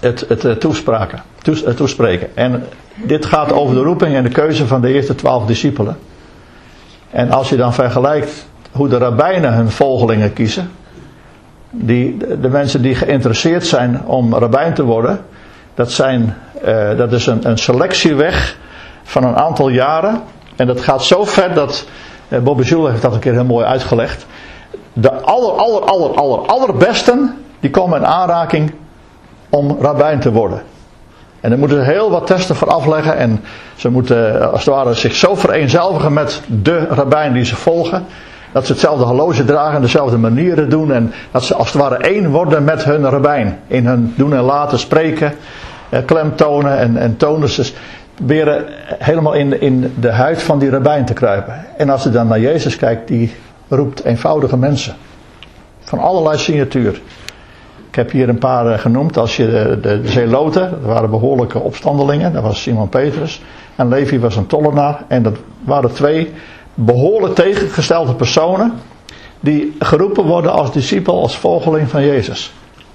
Speaker 1: het, het, het toespraken, toes, het toespreken. En dit gaat over de roeping en de keuze van de eerste twaalf discipelen. En als je dan vergelijkt hoe de rabbijnen hun volgelingen kiezen. Die, de mensen die geïnteresseerd zijn om rabbijn te worden. Dat, zijn, uh, dat is een, een selectieweg van een aantal jaren. En dat gaat zo ver dat, uh, Bobby Jules heeft dat een keer heel mooi uitgelegd. De aller, aller, aller, aller, allerbesten, die komen in aanraking om rabbijn te worden. En daar moeten ze heel wat testen voor afleggen. En ze moeten als het ware zich zo vereenzelvigen met de rabbijn die ze volgen. Dat ze hetzelfde horloge dragen en dezelfde manieren doen. En dat ze als het ware één worden met hun rabbijn. In hun doen en laten, spreken, klemtonen en, en tonen. Ze proberen helemaal in, in de huid van die rabbijn te kruipen. En als je dan naar Jezus kijkt, die roept eenvoudige mensen. Van allerlei signatuur. Ik heb hier een paar genoemd. Als je de, de, de Zeloten, dat waren behoorlijke opstandelingen. Dat was Simon Petrus. En Levi was een tollenaar. En dat waren twee behoorlijk tegengestelde personen. Die geroepen worden als discipel, als volgeling van Jezus.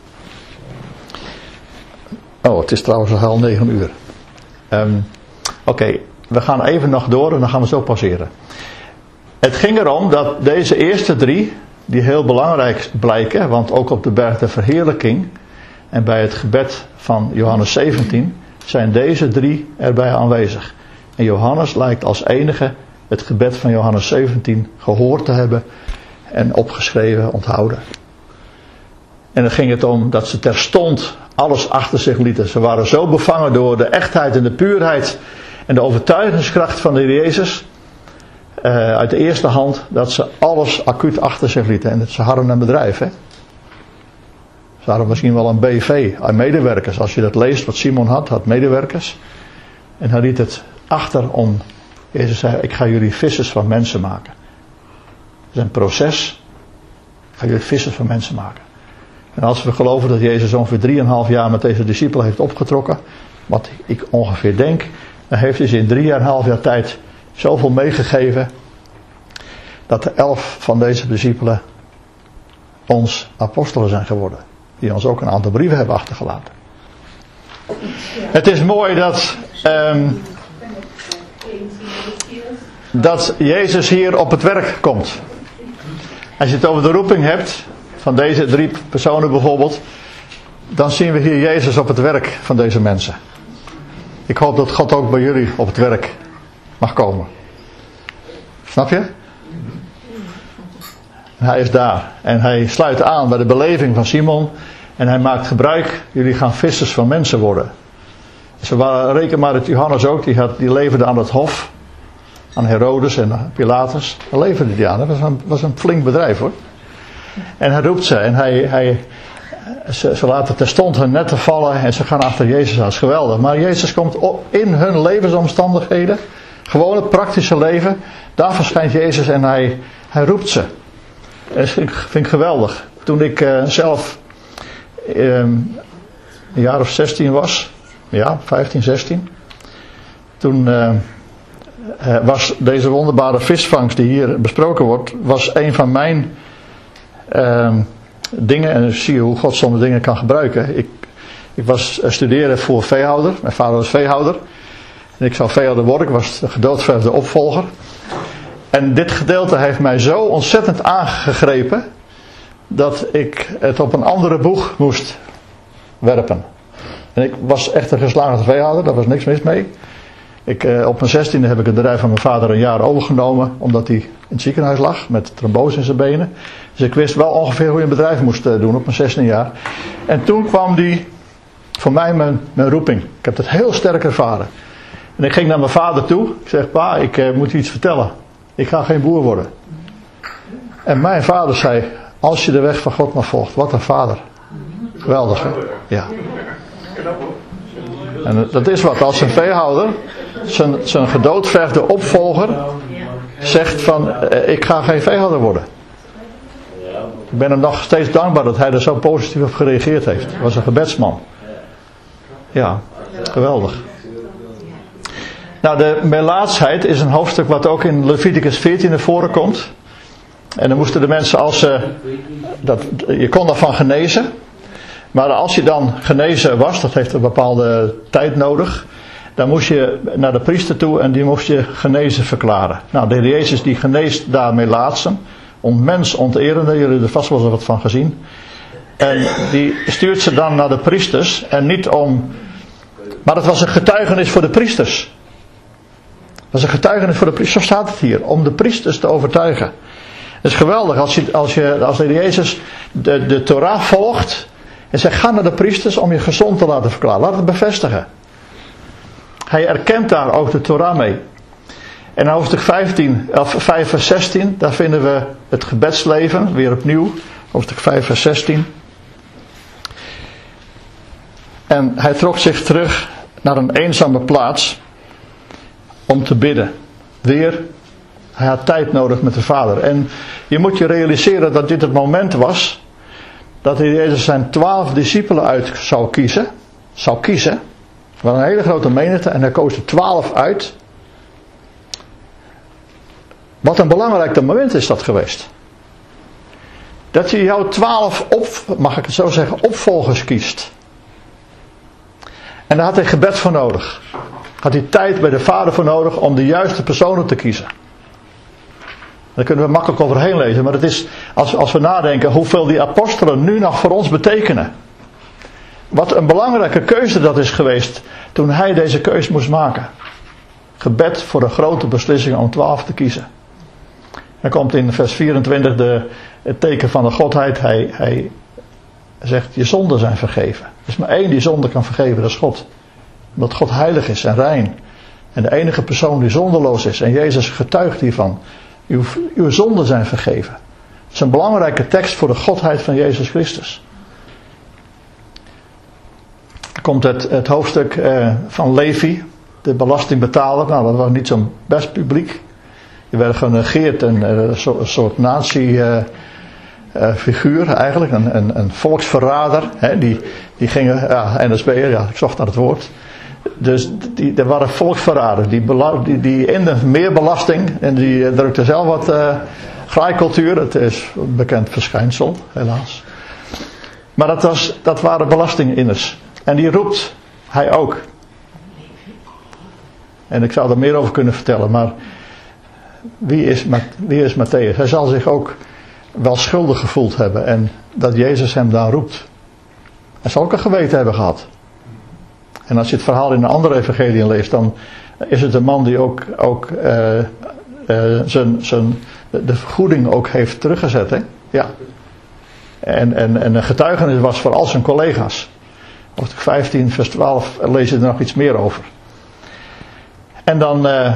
Speaker 1: Oh, het is trouwens al negen uur. Um, Oké, okay, we gaan even nog door en dan gaan we zo passeren. Het ging erom dat deze eerste drie, die heel belangrijk blijken, want ook op de berg der verheerlijking en bij het gebed van Johannes zeventien zijn deze drie erbij aanwezig. En Johannes lijkt als enige het gebed van Johannes zeventien gehoord te hebben en opgeschreven, onthouden. En dan ging het om dat ze terstond alles achter zich lieten. Ze waren zo bevangen door de echtheid en de puurheid en de overtuigingskracht van de Heer Jezus uh, uit de eerste hand, dat ze alles acuut achter zich lieten. En ze hadden een bedrijf, hè. Ze hadden misschien wel een B V aan medewerkers. Als je dat leest wat Simon had, had medewerkers. En hij liet het achter om, Jezus zei, ik ga jullie vissers van mensen maken. Het is een proces. Ik ga jullie vissers van mensen maken. En als we geloven dat Jezus ongeveer drieënhalf jaar met deze discipelen heeft opgetrokken, wat ik ongeveer denk, dan heeft hij ze in drieënhalf jaar tijd zoveel meegegeven, dat de elf van deze discipelen ons apostelen zijn geworden. Die ons ook een aantal brieven hebben achtergelaten. Het is mooi dat, um, dat Jezus hier op het werk komt. Als je het over de roeping hebt, van deze drie personen bijvoorbeeld, dan zien we hier Jezus op het werk van deze mensen. Ik hoop dat God ook bij jullie op het werk mag komen. Snap je? En hij is daar. En hij sluit aan bij de beleving van Simon. En hij maakt gebruik. Jullie gaan vissers van mensen worden. Ze waren, reken maar dat Johannes ook. Die, had, die leverde aan het hof. Aan Herodes en Pilatus. Daar leverde die aan. Dat was een, was een flink bedrijf hoor. En hij roept ze. En hij, hij, ze, ze laten terstond hun netten vallen. En ze gaan achter Jezus aan. Dat is geweldig. Maar Jezus komt op, in hun levensomstandigheden. Gewoon het praktische leven. Daar verschijnt Jezus en hij, hij roept ze. Dat vind ik, vind ik geweldig. Toen ik uh, zelf um, een jaar of zestien was. Ja, vijftien, zestien. Toen uh, was deze wonderbare visvangst die hier besproken wordt, was een van mijn uh, dingen. En zie je hoe God soms dingen kan gebruiken. Ik, ik was uh, studeren voor veehouder. Mijn vader was veehouder. En ik zou veehouder worden. Ik was de gedoodverfde opvolger. En dit gedeelte heeft mij zo ontzettend aangegrepen, dat ik het op een andere boeg moest werpen. En ik was echt een geslaagde veehouder, daar was niks mis mee. Ik, eh, op mijn zestiende heb ik het bedrijf van mijn vader een jaar overgenomen, omdat hij in het ziekenhuis lag met trombose in zijn benen. Dus ik wist wel ongeveer hoe je een bedrijf moest uh, doen op mijn zestiende jaar. En toen kwam die, voor mij mijn, mijn roeping. Ik heb het heel sterk ervaren. En ik ging naar mijn vader toe. Ik zeg, pa, ik uh, moet je iets vertellen. Ik ga geen boer worden. En mijn vader zei, als je de weg van God maar volgt. Wat een vader. Geweldig, hè? Ja. En dat is wat. Als een veehouder, zijn, zijn gedoodverfde opvolger, zegt van, ik ga geen veehouder worden. Ik ben hem nog steeds dankbaar dat hij er zo positief op gereageerd heeft. Hij was een gebedsman. Ja, geweldig. Nou, de melaatsheid is een hoofdstuk wat ook in Leviticus veertien naar voren komt. En dan moesten de mensen als ze, dat, je kon daarvan genezen. Maar als je dan genezen was, dat heeft een bepaalde tijd nodig. Dan moest je naar de priester toe en die moest je genezen verklaren. Nou, de Heer Jezus die geneest daarmee laatsten. Om mens onterende, jullie hebben er vast wel eens wat van gezien. En die stuurt ze dan naar de priesters. En niet om... Maar het was een getuigenis voor de priesters. Het was een getuigenis voor de priesters. Zo staat het hier. Om de priesters te overtuigen. Het is geweldig als, je, als, je, als de Heer Jezus de, de Torah volgt. En zegt, ga naar de priesters om je gezond te laten verklaren. Laat het bevestigen. Hij erkent daar ook de Torah mee. En in hoofdstuk vijftien, of vijf vers zestien, daar vinden we het gebedsleven, weer opnieuw. Hoofdstuk vijf vers zestien. En hij trok zich terug naar een eenzame plaats om te bidden. Weer, hij had tijd nodig met de Vader. En je moet je realiseren dat dit het moment was dat de Heer Jezus zijn twaalf discipelen uit zou kiezen. Zou kiezen. Wat een hele grote menigte en hij koos er twaalf uit. Wat een belangrijk moment is dat geweest. Dat je jouw twaalf, op, mag ik het zo zeggen, opvolgers kiest. En daar had hij gebed voor nodig. Had hij tijd bij de Vader voor nodig om de juiste personen te kiezen. Daar kunnen we makkelijk overheen lezen. Maar het is, als, als we nadenken hoeveel die apostelen nu nog voor ons betekenen. Wat een belangrijke keuze dat is geweest toen hij deze keuze moest maken. Gebed voor een grote beslissing om twaalf te kiezen. Dan komt in vers vierentwintig de, het teken van de Godheid. Hij, hij zegt, je zonden zijn vergeven. Er is maar één die zonde kan vergeven, dat is God. Omdat God heilig is en rein. En de enige persoon die zondeloos is. En Jezus getuigt hiervan. Uw, uw zonden zijn vergeven. Het is een belangrijke tekst voor de Godheid van Jezus Christus. Dan komt het, het hoofdstuk eh, van Levi. De belastingbetaler. Nou, dat was niet zo'n best publiek. Die werd genegeerd. Een, een soort nazi-figuur uh, uh, eigenlijk. Een, een, een volksverrader. Hè, die, die gingen, ja, N S B'er, ja, ik zocht naar het woord. Dus die, er waren volksverraders. Die, die, die inden meer belasting. En die drukten zelf wat uh, graaikultuur. Dat is een bekend verschijnsel, helaas. Maar dat, was, dat waren belastinginners. En die roept hij ook. En ik zou er meer over kunnen vertellen. Maar wie is, wie is Matthäus? Hij zal zich ook wel schuldig gevoeld hebben. En dat Jezus hem daar roept. Hij zal ook een geweten hebben gehad. En als je het verhaal in een andere evangelie leest, dan is het een man die ook, ook uh, uh, zijn, zijn, de vergoeding ook heeft teruggezet. Hè? Ja. En, en, en een getuigenis was voor al zijn collega's. Hoofdstuk vijftien, vers twaalf, lees je er nog iets meer over. En dan, uh,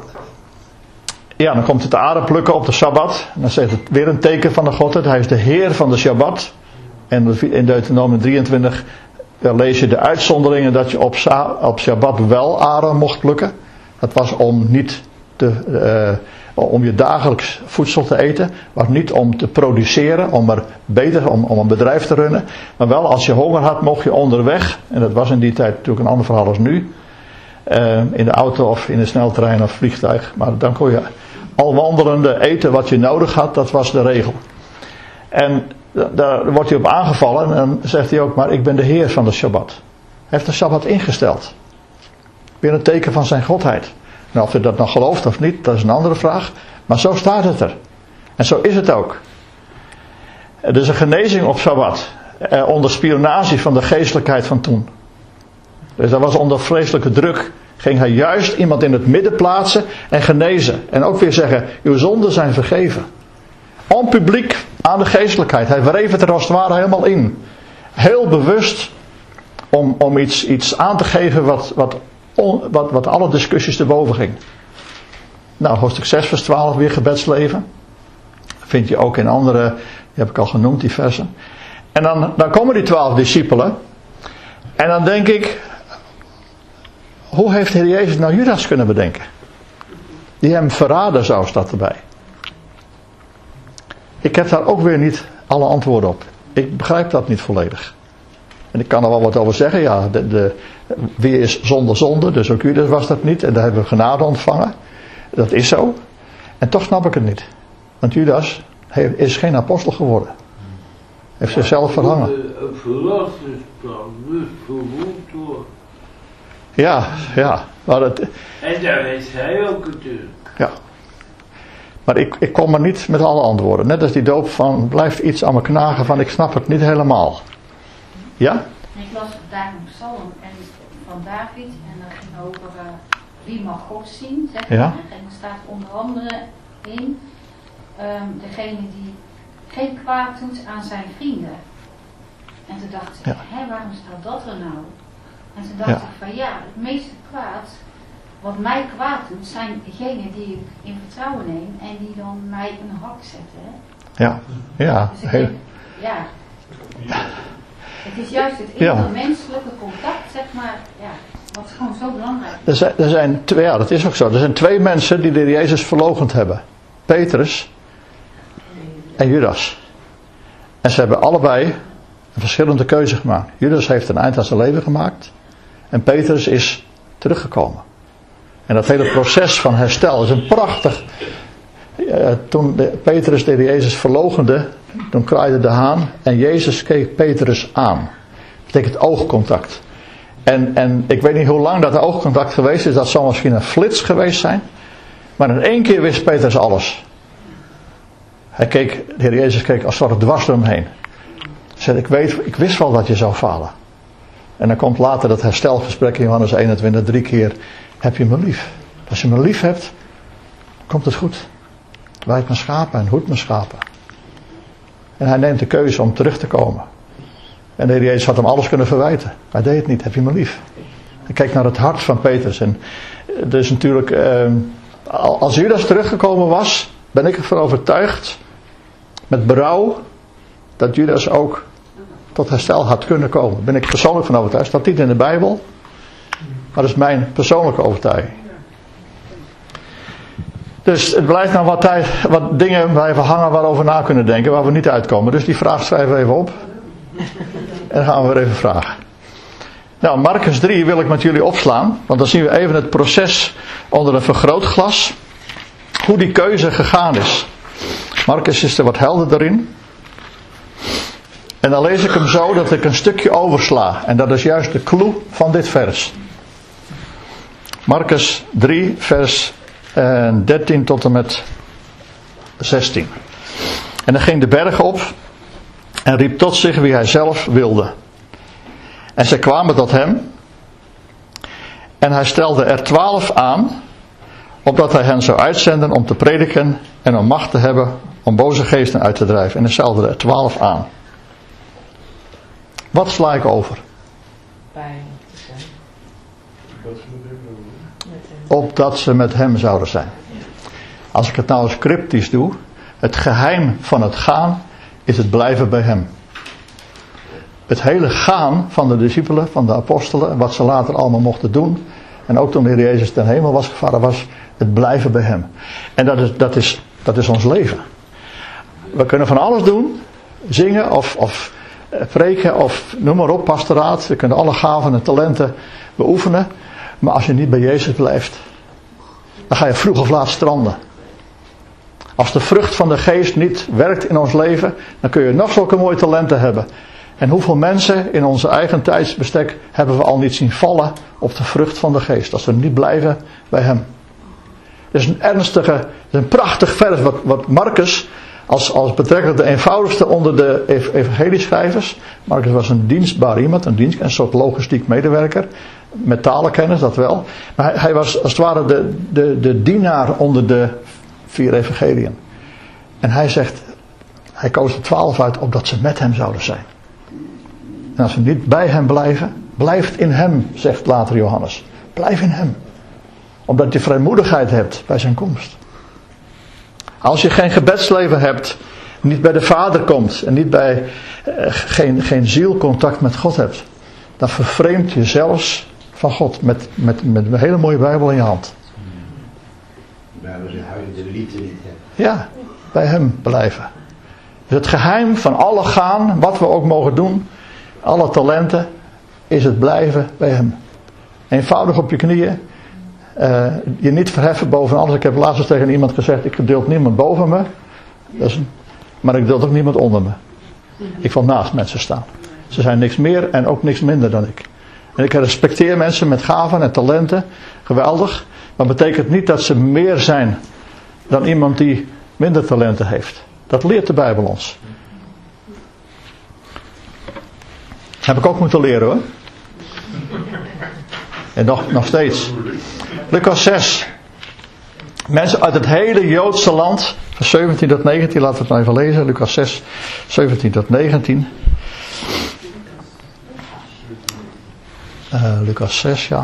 Speaker 1: ja, dan komt het aarde plukken op de Sabbat. En dan zegt het weer een teken van de Godheid. Hij is de Heer van de Sabbat. En in Deuteronomium drieëntwintig lees je de uitzonderingen dat je op, op Shabbat wel aren mocht plukken. Dat was om niet te, uh, om je dagelijks voedsel te eten. Was niet om te produceren, om er beter, om, om een bedrijf te runnen. Maar wel als je honger had, mocht je onderweg. En dat was in die tijd natuurlijk een ander verhaal als nu. Uh, in de auto of in de sneltrein of vliegtuig. Maar dan kon je al wandelende eten wat je nodig had. Dat was de regel. En daar wordt hij op aangevallen. En dan zegt hij ook, maar ik ben de Heer van de Shabbat. Hij heeft de Shabbat ingesteld. Weer een teken van zijn Godheid. Nou, of je dat nog gelooft of niet, dat is een andere vraag. Maar zo staat het er. En zo is het ook. Er is een genezing op Shabbat. Eh, onder spionage van de geestelijkheid van toen. Dus dat was onder vreselijke druk. Ging hij juist iemand in het midden plaatsen en genezen. En ook weer zeggen, uw zonden zijn vergeven. Onpubliek aan de geestelijkheid. Hij wreef het er als het ware helemaal in. Heel bewust om, om iets, iets aan te geven wat, wat, on, wat, wat alle discussies erboven ging. Nou, hoofdstuk zes vers twaalf, weer gebedsleven. Vind je ook in andere, die heb ik al genoemd, die versen. En dan, dan komen die twaalf discipelen. En dan denk ik, hoe heeft de Heer Jezus nou Judas kunnen bedenken? Die hem verraden zou, staat erbij. Ik heb daar ook weer niet alle antwoorden op. Ik begrijp dat niet volledig. En ik kan er wel wat over zeggen. Ja, de, de, wie is zonder zonde? Dus ook Judas was dat niet. En daar hebben we genade ontvangen. Dat is zo. En toch snap ik het niet. Want Judas is geen apostel geworden. Heeft zichzelf verhangen.
Speaker 5: Een verlossingsplan, dus verwoed wordt.
Speaker 1: Ja, ja. Maar, het,
Speaker 5: En daar is hij ook natuurlijk.
Speaker 1: ja. maar ik, ik kom er niet met alle antwoorden. Net als die doop van, blijft iets aan me knagen van, ik snap het niet helemaal. Ja?
Speaker 3: Ik las vandaag een psalm en, van David en dat ging over uh, wie mag God zien, zeg maar.
Speaker 1: Ja.
Speaker 3: En er staat onder andere in um, degene die geen kwaad doet aan zijn vrienden. En toen dacht ik,
Speaker 1: Ja.
Speaker 3: hé, waarom staat dat er nou? En toen dacht
Speaker 1: Ja.
Speaker 3: ik van ja, het meeste kwaad, wat mij kwaad doet, zijn degenen die ik in vertrouwen neem en die dan mij een hak zetten. Hè?
Speaker 1: Ja. Ja.
Speaker 3: Dus ik
Speaker 1: Heel,
Speaker 3: denk, ja. Het is juist het
Speaker 1: Ja.
Speaker 3: intermenselijke contact, zeg maar, ja, wat gewoon zo belangrijk is.
Speaker 1: er zijn, er zijn twee, ja, dat is ook zo. Er zijn twee mensen die de Heer Jezus verloochend hebben. Petrus en Judas. En ze hebben allebei een verschillende keuze gemaakt. Judas heeft een eind aan zijn leven gemaakt. En Petrus is teruggekomen. En dat hele proces van herstel is een prachtig. Uh, toen de, Petrus de Heer Jezus verloochende, toen kraaide de haan en Jezus keek Petrus aan. Dat betekent oogcontact. En, en ik weet niet hoe lang dat oogcontact geweest is. Dat zal misschien een flits geweest zijn. Maar in één keer wist Petrus alles. Hij keek, de Heer Jezus keek als het ware dwars door hem heen. Hij zei, ik, weet, ik wist wel dat je zou falen. En dan komt later dat herstelgesprek in Johannes eenentwintig, drie keer. Heb je me lief? Als je me lief hebt, komt het goed. Wijd mijn schapen en hoed mijn schapen. En hij neemt de keuze om terug te komen. En de Heer Jezus had hem alles kunnen verwijten. Hij deed het niet. Heb je me lief? Hij keek naar het hart van Petrus. En dus natuurlijk, eh, als Judas teruggekomen was, ben ik ervan overtuigd, met berouw, dat Judas ook tot herstel had kunnen komen. Daar ben ik persoonlijk van overtuigd. Dat staat niet in de Bijbel. Maar dat is mijn persoonlijke overtuiging. Dus het blijft nou wat, tijd, wat dingen blijven hangen waarover na kunnen denken, waar we niet uitkomen. Dus die vraag schrijven we even op. En dan gaan we weer even vragen. Nou, Marcus drie wil ik met jullie opslaan. Want dan zien we even het proces onder een vergrootglas. Hoe die keuze gegaan is. Marcus is er wat helderder in. En dan lees ik hem zo dat ik een stukje oversla. En dat is juist de clue van dit vers. Marcus drie, vers dertien tot en met zestien. En hij ging de berg op en riep tot zich wie hij zelf wilde. En zij kwamen tot hem. En hij stelde er twaalf aan, opdat hij hen zou uitzenden om te prediken en om macht te hebben om boze geesten uit te drijven. En hij stelde er twaalf aan. Wat sla ik over?
Speaker 4: Bij te zijn.
Speaker 2: Dat ze met hem doen.
Speaker 4: Met hem.
Speaker 1: Opdat ze met hem zouden zijn. Als ik het nou eens cryptisch doe. Het geheim van het gaan is het blijven bij hem. Het hele gaan van de discipelen, van de apostelen. Wat ze later allemaal mochten doen. En ook toen de Heer Jezus ten hemel was gevaren, was het blijven bij hem. En dat is, dat is, dat is ons leven. We kunnen van alles doen. Zingen of, of preken of noem maar op, pastoraat. We kunnen alle gaven en talenten beoefenen. Maar als je niet bij Jezus blijft, dan ga je vroeg of laat stranden. Als de vrucht van de geest niet werkt in ons leven, dan kun je nog zulke mooie talenten hebben. En hoeveel mensen in onze eigen tijdsbestek hebben we al niet zien vallen op de vrucht van de geest. Als ze niet blijven bij hem. Het is een ernstige, het is een prachtig vers wat, wat Marcus als, als betrekkelijk de eenvoudigste onder de evangelieschrijvers. Marcus was een dienstbaar iemand, een, dienst, een soort logistiek medewerker. Met talenkennis, dat wel. Maar hij, hij was als het ware de, de, de dienaar onder de vier evangeliën. En hij zegt, hij koos er twaalf uit opdat ze met hem zouden zijn. En als ze niet bij hem blijven, blijft in hem, zegt later Johannes. Blijf in hem. Omdat je vrijmoedigheid hebt bij zijn komst. Als je geen gebedsleven hebt, niet bij de Vader komt en niet bij, eh, geen, geen zielcontact met God hebt, dan vervreemd je zelfs van God met, met, met een hele mooie Bijbel in je hand.
Speaker 7: Waar we de huizen de liefde niet hebben.
Speaker 1: Ja, bij hem blijven. Dus het geheim van alle gaan, wat we ook mogen doen, alle talenten, is het blijven bij hem. Eenvoudig op je knieën. Uh, je niet verheffen boven alles. Ik heb laatst eens tegen iemand gezegd, ik duld niemand boven me. Dat is een, maar ik duld ook niemand onder me. Ik wil naast mensen staan. Ze zijn niks meer en ook niks minder dan ik. En ik respecteer mensen met gaven en talenten. Geweldig. Maar dat betekent niet dat ze meer zijn dan iemand die minder talenten heeft. Dat leert de Bijbel ons. Heb ik ook moeten leren hoor. En nog, nog steeds. Lucas zes. Mensen uit het hele Joodse land. Van zeventien tot negentien. Laten we het maar even lezen. Lucas zes. zeventien tot negentien. Uh, Lucas zes, ja.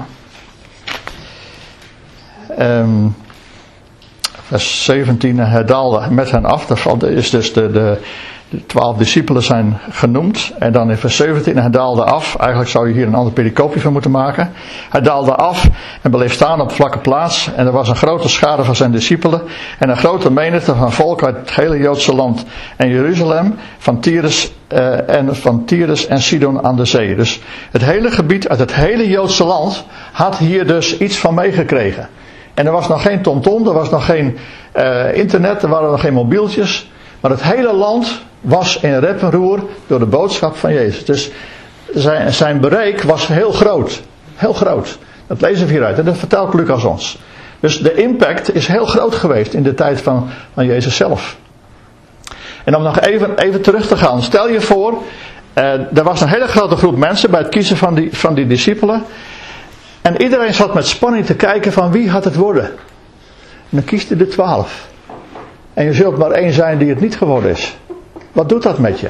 Speaker 1: Um, vers zeventien. Hij daalde met hen af. Dat is dus de... de De twaalf discipelen zijn genoemd. En dan in vers zeventien, hij daalde af. Eigenlijk zou je hier een ander pericoopje van moeten maken. Hij daalde af en bleef staan op vlakke plaats. En er was een grote schare van zijn discipelen. En een grote menigte van volk uit het hele Joodse land. En Jeruzalem, van Tyrus, uh, en, van Tyrus en Sidon aan de zee. Dus het hele gebied uit het hele Joodse land had hier dus iets van meegekregen. En er was nog geen tomtom, er was nog geen uh, internet, er waren nog geen mobieltjes. Maar het hele land was in rep en roer door de boodschap van Jezus. Dus zijn, zijn bereik was heel groot. Heel groot. Dat lezen we hieruit. En dat vertelt Lucas ons. Dus de impact is heel groot geweest in de tijd van, van Jezus zelf. En om nog even, even terug te gaan. Stel je voor, eh, er was een hele grote groep mensen bij het kiezen van die, van die discipelen. En iedereen zat met spanning te kijken van wie gaat het worden. En dan kiest hij de twaalf. En je zult maar één zijn die het niet geworden is. Wat doet dat met je?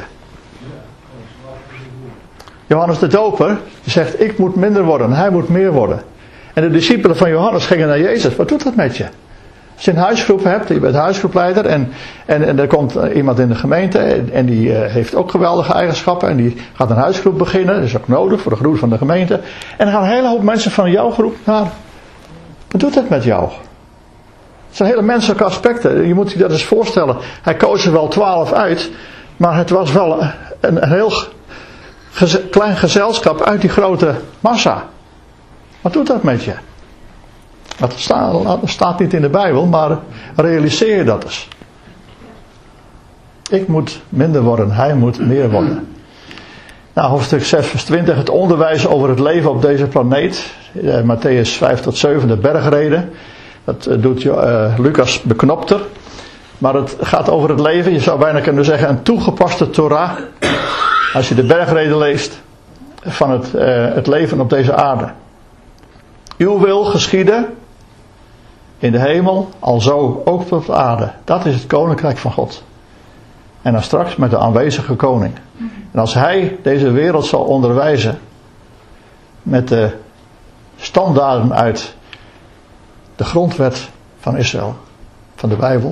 Speaker 1: Johannes de Doper die zegt, ik moet minder worden, hij moet meer worden. En de discipelen van Johannes gingen naar Jezus. Wat doet dat met je? Als je een huisgroep hebt, je bent huisgroepleider en, en, en er komt iemand in de gemeente en, en die uh, heeft ook geweldige eigenschappen en die gaat een huisgroep beginnen. Dat is ook nodig voor de groei van de gemeente. En dan gaan een hele hoop mensen van jouw groep naar. Wat doet dat met jou? Het zijn hele menselijke aspecten. Je moet je dat eens voorstellen. Hij koos er wel twaalf uit. Maar het was wel een, een heel geze, klein gezelschap uit die grote massa. Wat doet dat met je? Dat staat, staat niet in de Bijbel. Maar realiseer je dat eens. Ik moet minder worden. Hij moet meer worden. Nou, hoofdstuk zes vers twintig. Het onderwijs over het leven op deze planeet. Eh, Matthäus vijf tot zeven. De bergreden. Dat doet uh, Lucas beknopter. Maar het gaat over het leven. Je zou bijna kunnen zeggen een toegepaste Torah. Als je de bergreden leest. Van het, uh, het leven op deze aarde. Uw wil geschieden. In de hemel. Alzo ook op de aarde. Dat is het koninkrijk van God. En dan straks met de aanwezige koning. En als hij deze wereld zal onderwijzen. Met de standaarden uit de grondwet van Israël, van de Bijbel,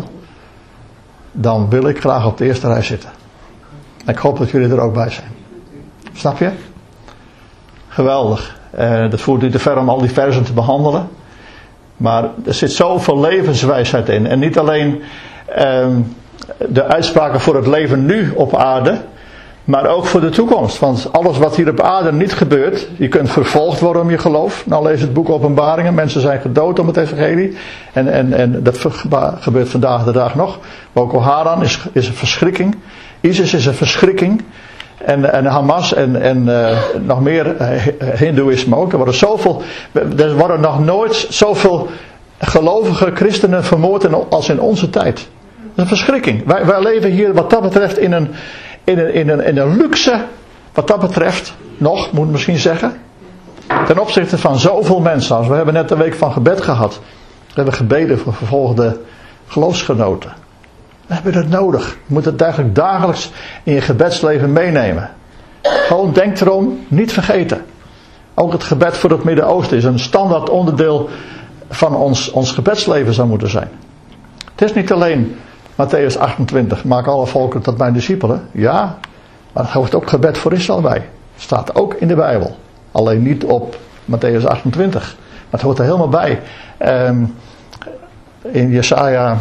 Speaker 1: dan wil ik graag op de eerste rij zitten. En ik hoop dat jullie er ook bij zijn. Snap je? Geweldig. Uh, dat voert niet te ver om al die versen te behandelen. Maar er zit zoveel levenswijsheid in. En niet alleen uh, de uitspraken voor het leven nu op aarde, maar ook voor de toekomst. Want alles wat hier op aarde niet gebeurt. Je kunt vervolgd worden om je geloof. Nou lees het boek Openbaringen. Mensen zijn gedood om het evangelie. En, en, en dat gebeurt vandaag de dag nog. Boko Haram is, is een verschrikking. ISIS is een verschrikking. En, en Hamas en, en uh, nog meer uh, Hindoeïsme ook. Er worden zoveel. Er worden nog nooit zoveel gelovige christenen vermoord in, als in onze tijd. Dat is een verschrikking. Wij, wij leven hier wat dat betreft in een. In een, in, een, in een luxe, wat dat betreft, nog, moet ik misschien zeggen. Ten opzichte van zoveel mensen. We hebben net een week van gebed gehad. We hebben gebeden voor vervolgde geloofsgenoten. We hebben dat nodig. Je moet het eigenlijk dagelijks in je gebedsleven meenemen. Gewoon denk erom, niet vergeten. Ook het gebed voor het Midden-Oosten is een standaard onderdeel van ons, ons gebedsleven zou moeten zijn. Het is niet alleen Matthäus achtentwintig, maak alle volken tot mijn discipelen. Ja, maar er hoort ook gebed voor Israël bij. Staat ook in de Bijbel. Alleen niet op Matthäus achtentwintig. Maar het hoort er helemaal bij. Um, in Jesaja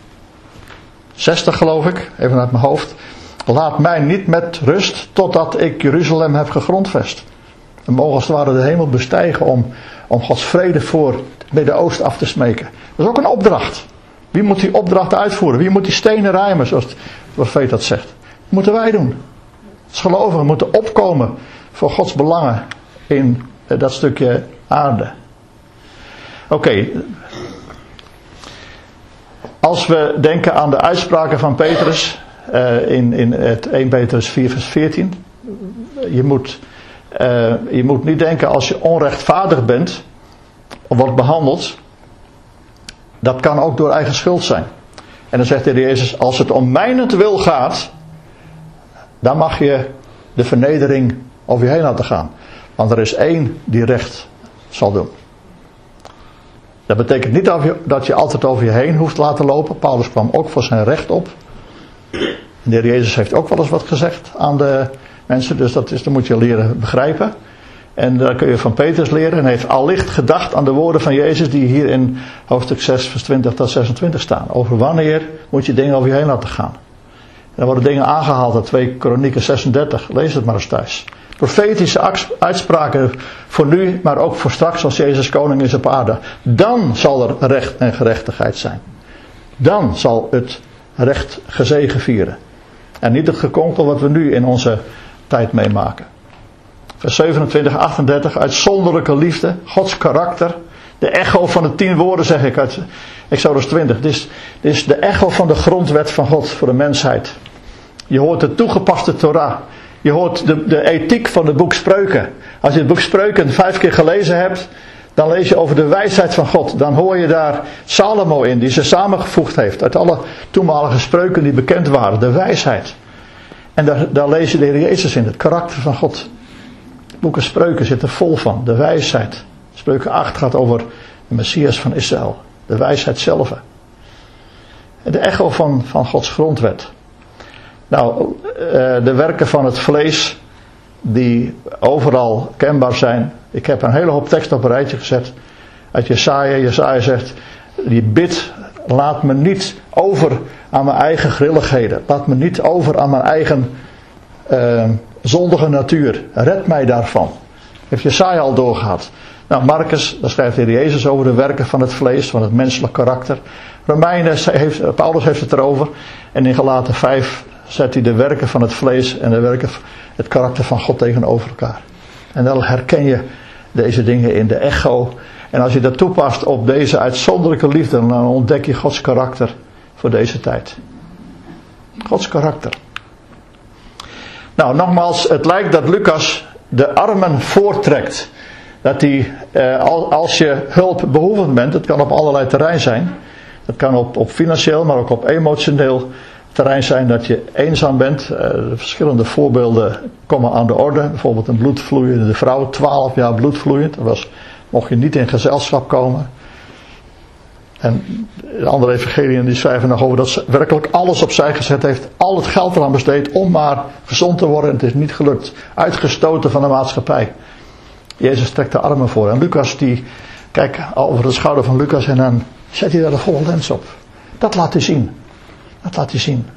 Speaker 1: zestig geloof ik, even uit mijn hoofd. Laat mij niet met rust totdat ik Jeruzalem heb gegrondvest. En mogen als het ware de hemel bestijgen om, om Gods vrede voor het Midden-Oosten af te smeken. Dat is ook een opdracht. Wie moet die opdracht uitvoeren? Wie moet die stenen ruimen, zoals de profeet dat zegt? Dat moeten wij doen. Als gelovigen moeten opkomen voor Gods belangen in dat stukje aarde. Oké. Okay. Als we denken aan de uitspraken van Petrus uh, in, in het eerste Petrus vier vers veertien. Je moet, uh, je moet niet denken als je onrechtvaardig bent of wordt behandeld. Dat kan ook door eigen schuld zijn. En dan zegt de Heer Jezus, als het om mijnentwil gaat, dan mag je de vernedering over je heen laten gaan. Want er is één die recht zal doen. Dat betekent niet dat je altijd over je heen hoeft te laten lopen. Paulus kwam ook voor zijn recht op. En de Heer Jezus heeft ook wel eens wat gezegd aan de mensen. Dus dat, is, dat moet je leren begrijpen. En daar kun je van Petrus leren. En hij heeft allicht gedacht aan de woorden van Jezus die hier in hoofdstuk zes vers twintig tot zesentwintig staan. Over wanneer moet je dingen over je heen laten gaan. En dan worden dingen aangehaald uit twee Kronieken zesendertig. Lees het maar eens thuis. Profetische uitspraken voor nu, maar ook voor straks als Jezus koning is op aarde. Dan zal er recht en gerechtigheid zijn. Dan zal het recht gezegevieren. En niet het gekonkel wat we nu in onze tijd meemaken. Vers zevenentwintig, achtendertig, uitzonderlijke liefde, Gods karakter. De echo van de tien woorden zeg ik uit Exodus twintig. Dit is, dit is de echo van de grondwet van God voor de mensheid. Je hoort de toegepaste Torah. Je hoort de, de ethiek van het boek Spreuken. Als je het boek Spreuken vijf keer gelezen hebt, dan lees je over de wijsheid van God. Dan hoor je daar Salomo in, die ze samengevoegd heeft uit alle toenmalige spreuken die bekend waren. De wijsheid. En daar, daar lees je de Heer Jezus in, het karakter van God. Het boek Spreuken zit er vol van, de wijsheid. Spreuken acht gaat over de Messias van Israël. De wijsheid zelf. En de echo van, van Gods grondwet. Nou, de werken van het vlees die overal kenbaar zijn. Ik heb een hele hoop tekst op een rijtje gezet. Uit Jesaja. Jesaja zegt, die bidt, laat me niet over aan mijn eigen grilligheden. Laat me niet over aan mijn eigen uh, zondige natuur. Red mij daarvan. Heeft Jesaja al doorgehad. Nou, Marcus, daar schrijft de Heer Jezus over de werken van het vlees, van het menselijk karakter. Romeinen, heeft, Paulus heeft het erover. En in Galaten vijf zet hij de werken van het vlees en de werken, het karakter van God tegenover elkaar. En dan herken je deze dingen in de echo. En als je dat toepast op deze uitzonderlijke liefde, dan ontdek je Gods karakter voor deze tijd. Gods karakter. Nou, nogmaals, het lijkt dat Lucas de armen voortrekt. Dat hij, eh, als je hulpbehoevend bent, het kan op allerlei terrein zijn. Dat kan op, op financieel, maar ook op emotioneel terrein zijn dat je eenzaam bent. Uh, verschillende voorbeelden komen aan de orde. Bijvoorbeeld een bloedvloeiende vrouw, twaalf jaar bloedvloeiend. Dat was, mocht je niet in gezelschap komen. En de andere evangeliën die schrijven nog over dat ze werkelijk alles opzij gezet heeft. Al het geld eraan besteed om maar gezond te worden. En het is niet gelukt. Uitgestoten van de maatschappij. Jezus trekt de armen voor. En Lucas die, kijk over de schouder van Lucas en dan zet hij daar de volle lens op. Dat laat hij zien. Dat laat hij zien.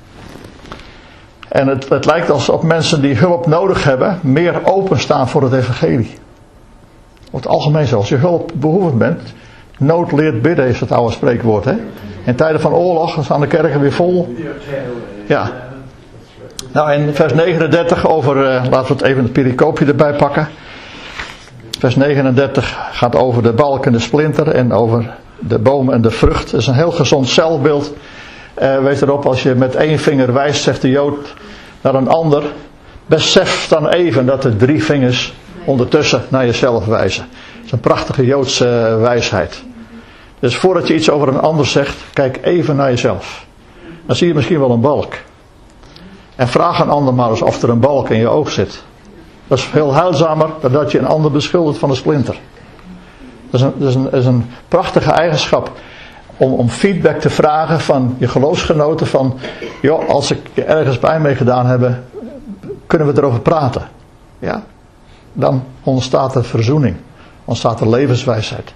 Speaker 1: En het, het lijkt alsof mensen die hulp nodig hebben meer openstaan voor het evangelie. Op het algemeen zo. Als je hulp behoevend bent, nood leert bidden is het oude spreekwoord. Hè? In tijden van oorlog staan de kerken weer vol. Ja. Nou in vers negenendertig over, uh, laten we het even het pericoopje erbij pakken. Vers negenendertig gaat over de balk en de splinter en over de boom en de vrucht. Dat is een heel gezond zelfbeeld. Uh, wees erop, als je met één vinger wijst, zegt de Jood naar een ander. Besef dan even dat er drie vingers ondertussen naar jezelf wijzen. Dat is een prachtige Joodse uh, wijsheid. Dus voordat je iets over een ander zegt, kijk even naar jezelf. Dan zie je misschien wel een balk. En vraag een ander maar eens of er een balk in je oog zit. Dat is veel heilzamer dan dat je een ander beschuldigt van een splinter. Dat is een, dat is een, dat is een prachtige eigenschap. Om, om feedback te vragen van je geloofsgenoten van, joh, als ik ergens pijn mee gedaan heb, kunnen we erover praten. Ja? Dan ontstaat er verzoening. Ontstaat er levenswijsheid.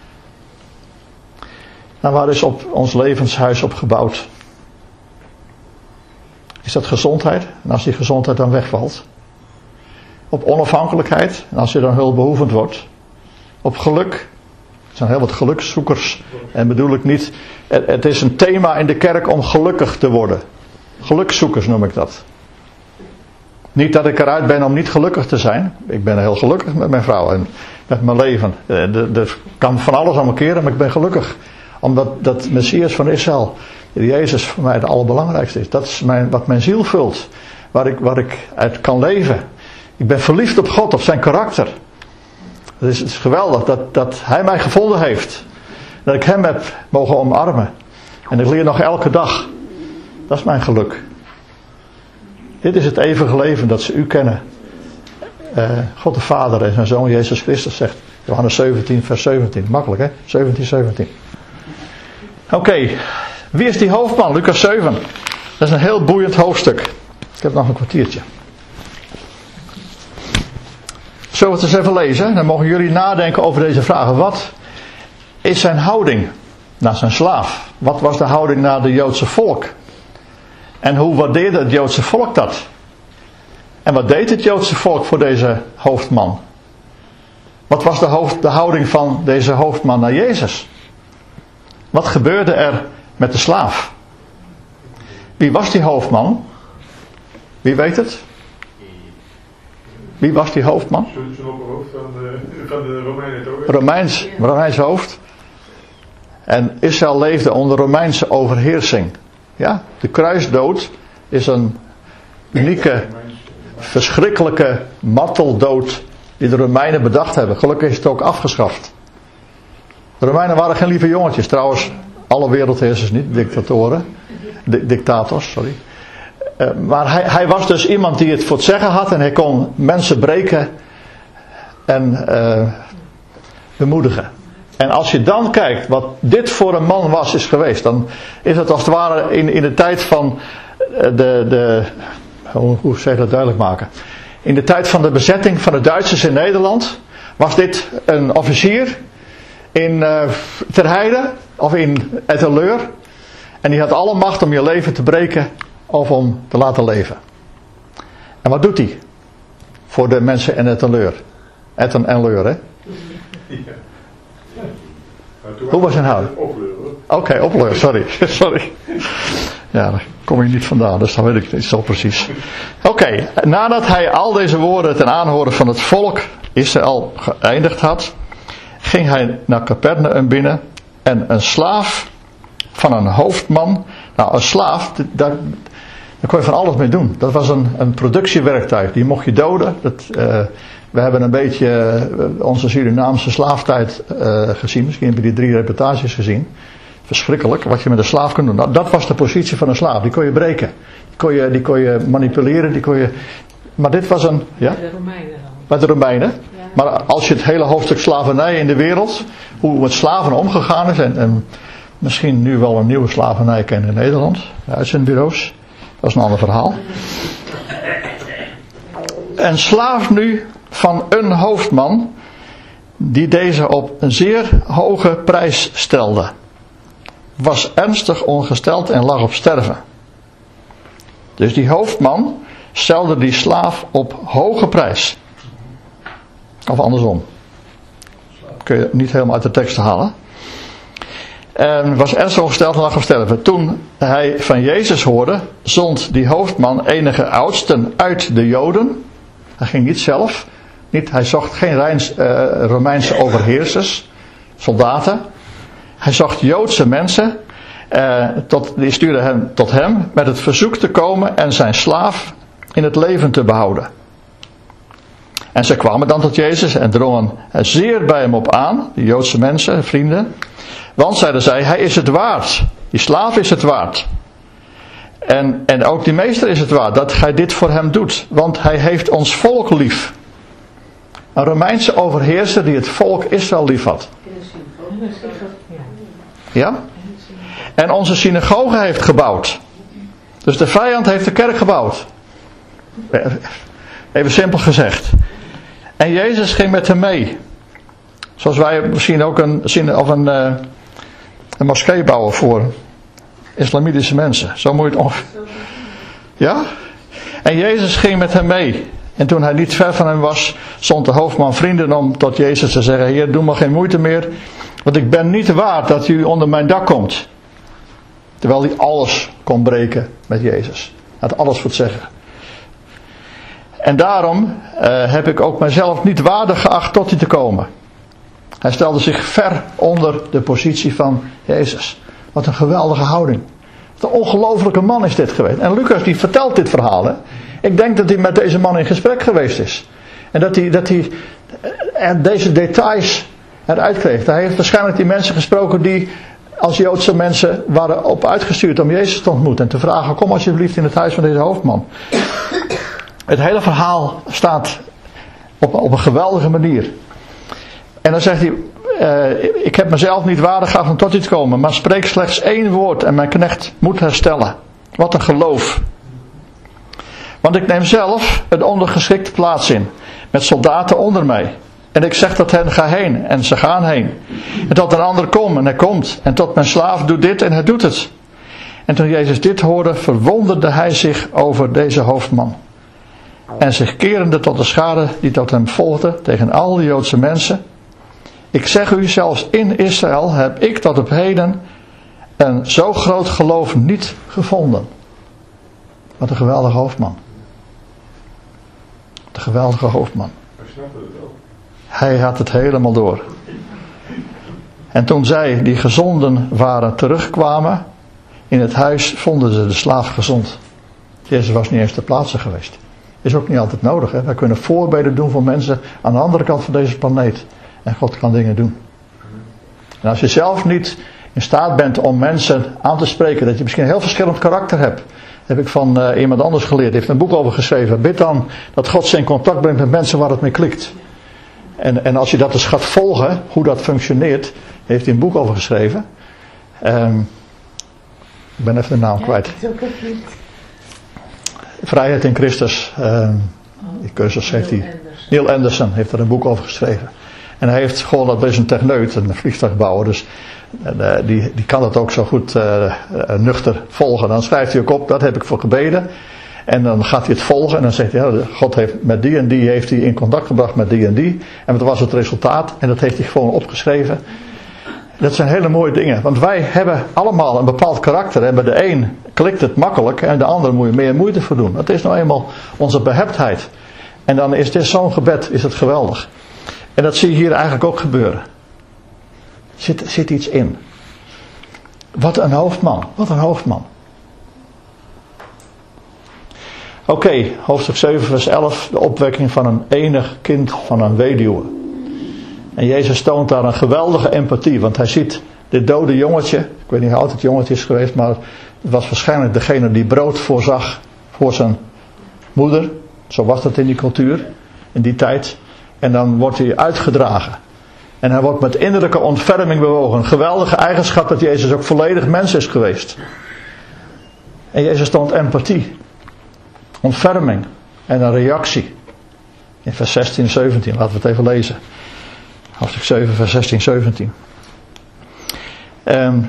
Speaker 1: Nou, waar is op ons levenshuis op gebouwd? Is dat gezondheid? En als die gezondheid dan wegvalt. Op onafhankelijkheid. En als je dan hulpbehoevend wordt. Op geluk. Er zijn heel wat gelukszoekers. En bedoel ik niet. Het is een thema in de kerk om gelukkig te worden. Gelukszoekers noem ik dat. Niet dat ik eruit ben om niet gelukkig te zijn. Ik ben heel gelukkig met mijn vrouw en met mijn leven. Er kan van alles aan me keren, maar ik ben gelukkig. Omdat dat Messias van Israël, Jezus, voor mij het allerbelangrijkste is. Dat is mijn, wat mijn ziel vult. Waar ik, waar ik uit kan leven. Ik ben verliefd op God, op zijn karakter. Het is, het is geweldig dat, dat hij mij gevonden heeft. Dat ik hem heb mogen omarmen. En ik leer nog elke dag. Dat is mijn geluk. Dit is het eeuwige leven dat ze u kennen. Uh, God de Vader en zijn Zoon Jezus Christus zegt. Johannes zeventien vers zeventien. Makkelijk hè? zeventien zeventien. Oké. Okay. Wie is die hoofdman? Lucas zeven. Dat is een heel boeiend hoofdstuk. Ik heb nog een kwartiertje. Zullen we het eens even lezen? Dan mogen jullie nadenken over deze vragen. Wat is zijn houding naar zijn slaaf? Wat was de houding naar de Joodse volk? En hoe waardeerde het Joodse volk dat? En wat deed het Joodse volk voor deze hoofdman? Wat was de, hoofd, de houding van deze hoofdman naar Jezus? Wat gebeurde er met de slaaf? Wie was die hoofdman? Wie weet het? Wie was die hoofdman?
Speaker 2: Zo'n opperhoofd van de, van de Romeinen toch?
Speaker 1: Romeins, Romeins hoofd. En Israël leefde onder Romeinse overheersing. Ja, de kruisdood is een unieke, verschrikkelijke marteldood die de Romeinen bedacht hebben. Gelukkig is het ook afgeschaft. De Romeinen waren geen lieve jongetjes. Trouwens, alle wereldheersers niet, dictatoren. Di- dictators, sorry. Uh, maar hij, hij was dus iemand die het voor het zeggen had en hij kon mensen breken en uh, bemoedigen. En als je dan kijkt wat dit voor een man was is geweest, dan is het als het ware in, in de tijd van de, de hoe, hoe zou je dat duidelijk maken? In de tijd van de bezetting van de Duitsers in Nederland was dit een officier in uh, Ter Heide of in Etteleur en die had alle macht om je leven te breken of om te laten leven. En wat doet hij voor de mensen in Etteleur? Etten en Leur, hè?
Speaker 2: Ja.
Speaker 1: Hoe was zijn houding? Oké, okay, opleur, sorry. sorry. Ja, daar kom ik niet vandaan, dus dan weet ik niet zo precies. Oké, okay, nadat hij al deze woorden ten aanhoren van het volk Israël geëindigd had, ging hij naar Capernaum binnen en een slaaf van een hoofdman. Nou, een slaaf, daar, daar kon je van alles mee doen. Dat was een, een productiewerktuig, die mocht je doden. Dat, uh, we hebben een beetje uh, onze Surinaamse slaaftijd uh, gezien. Misschien heb je die drie reportages gezien. Verschrikkelijk, wat je met een slaaf kunt doen. Nou, dat was de positie van een slaaf. Die kon je breken. Die kon je, die kon je manipuleren. Die kon je... Maar dit was een... Ja?
Speaker 4: Bij de Romeinen dan.
Speaker 1: Bij de Romeinen.
Speaker 4: Ja.
Speaker 1: Maar als je het hele hoofdstuk slavernij in de wereld, hoe met slaven omgegaan is, en, en misschien nu wel een nieuwe slavernij kennen in Nederland, de uitzendbureaus, dat is een ander verhaal. Een slaaf nu van een hoofdman, die deze op een zeer hoge prijs stelde, was ernstig ongesteld en lag op sterven. Dus die hoofdman stelde die slaaf op hoge prijs. Of andersom. Kun je niet helemaal uit de tekst halen. En was ernstig ongesteld en lag op sterven. Toen hij van Jezus hoorde, zond die hoofdman enige oudsten uit de Joden. Hij ging niet zelf. Niet, hij zocht geen Rijns, uh, Romeinse overheersers, soldaten. Hij zocht Joodse mensen. Uh, tot, die stuurde hem tot hem met het verzoek te komen en zijn slaaf in het leven te behouden. En ze kwamen dan tot Jezus en drongen zeer bij hem op aan, die Joodse mensen, vrienden. Want, zeiden zij, hij is het waard. Die slaaf is het waard. En, en ook die meester is het waard dat gij dit voor hem doet. Want hij heeft ons volk lief. Een Romeinse overheerser die het volk Israël lief had. Ja? En onze synagoge heeft gebouwd. Dus de vijand heeft de kerk gebouwd. Even simpel gezegd. En Jezus ging met hem mee. Zoals wij misschien ook een, of een, een moskee bouwen voor islamitische mensen. Zo moet je het ongeveer. Ja? En Jezus ging met hem mee. En toen hij niet ver van hem was, zond de hoofdman vrienden om tot Jezus te zeggen: Heer, doe maar geen moeite meer, want ik ben niet waard dat u onder mijn dak komt. Terwijl hij alles kon breken met Jezus. Hij had alles voor het zeggen. En daarom uh, heb ik ook mijzelf niet waardig geacht tot u te komen. Hij stelde zich ver onder de positie van Jezus. Wat een geweldige houding. Wat een ongelofelijke man is dit geweest. En Lucas die vertelt dit verhaal. Hè? Ik denk dat hij met deze man in gesprek geweest is. En dat hij, dat hij deze details eruit kreeg. Hij heeft waarschijnlijk die mensen gesproken die als Joodse mensen waren op uitgestuurd om Jezus te ontmoeten. En te vragen, kom alsjeblieft in het huis van deze hoofdman. Het hele verhaal staat op, op een geweldige manier. En dan zegt hij, uh, ik heb mezelf niet waardig geacht om tot u te komen, maar spreek slechts één woord en mijn knecht moet herstellen. Wat een geloof. Want ik neem zelf een ondergeschikte plaats in, met soldaten onder mij. En ik zeg tot hen, ga heen, en ze gaan heen. En tot een ander kom, en hij komt. En tot mijn slaaf, doe dit, en hij doet het. En toen Jezus dit hoorde, verwonderde hij zich over deze hoofdman. En zich kerende tot de schare die tot hem volgde, tegen al de Joodse mensen. Ik zeg u, zelfs in Israël heb ik tot op heden een zo groot geloof niet gevonden. Wat een geweldige hoofdman. Wat een geweldige hoofdman.
Speaker 2: Hij snapte het wel.
Speaker 1: Hij had het helemaal door. En toen zij, die gezonden waren, terugkwamen in het huis, vonden ze de slaaf gezond. Jezus was niet eens ter plaatse geweest. Is ook niet altijd nodig. Hè? Wij kunnen voorbeden doen voor mensen aan de andere kant van deze planeet. En God kan dingen doen. En als je zelf niet in staat bent om mensen aan te spreken, dat je misschien een heel verschillend karakter hebt. Heb ik van uh, iemand anders geleerd. Die heeft een boek over geschreven. Bid dan dat God ze in contact brengt met mensen waar het mee klikt. En, en als je dat dus gaat volgen, hoe dat functioneert, heeft hij een boek over geschreven. Um, ik ben even de naam kwijt.
Speaker 4: Ja, dat is ook een vriend.
Speaker 1: Vrijheid in Christus. Um, die cursus heeft hij. Neil Anderson heeft er een boek over geschreven. En hij heeft gewoon, dat is een techneut, een vliegtuigbouwer, dus uh, die, die kan dat ook zo goed uh, uh, nuchter volgen. Dan schrijft hij ook op, dat heb ik voor gebeden. En dan gaat hij het volgen en dan zegt hij, ja, God heeft met die en die heeft hij in contact gebracht met die en die. En wat was het resultaat? En dat heeft hij gewoon opgeschreven. Dat zijn hele mooie dingen, want wij hebben allemaal een bepaald karakter. En bij de een klikt het makkelijk en de ander moet je meer moeite voor doen. Dat is nou eenmaal onze beheptheid. En dan is dit zo'n gebed, is het geweldig. En dat zie je hier eigenlijk ook gebeuren. Zit, zit iets in. Wat een hoofdman, wat een hoofdman. Oké, okay, hoofdstuk zeven vers elf, de opwekking van een enig kind van een weduwe. En Jezus toont daar een geweldige empathie, want hij ziet dit dode jongetje, ik weet niet hoe oud het jongetje is geweest, maar het was waarschijnlijk degene die brood voorzag voor zijn moeder. Zo was dat in die cultuur, in die tijd. En dan wordt hij uitgedragen. En hij wordt met innerlijke ontferming bewogen. Een geweldige eigenschap dat Jezus ook volledig mens is geweest. En Jezus toont empathie. Ontferming. En een reactie. In vers zestien en zeventien. Laten we het even lezen. Hoofdstuk zeven vers zestien en zeventien. En,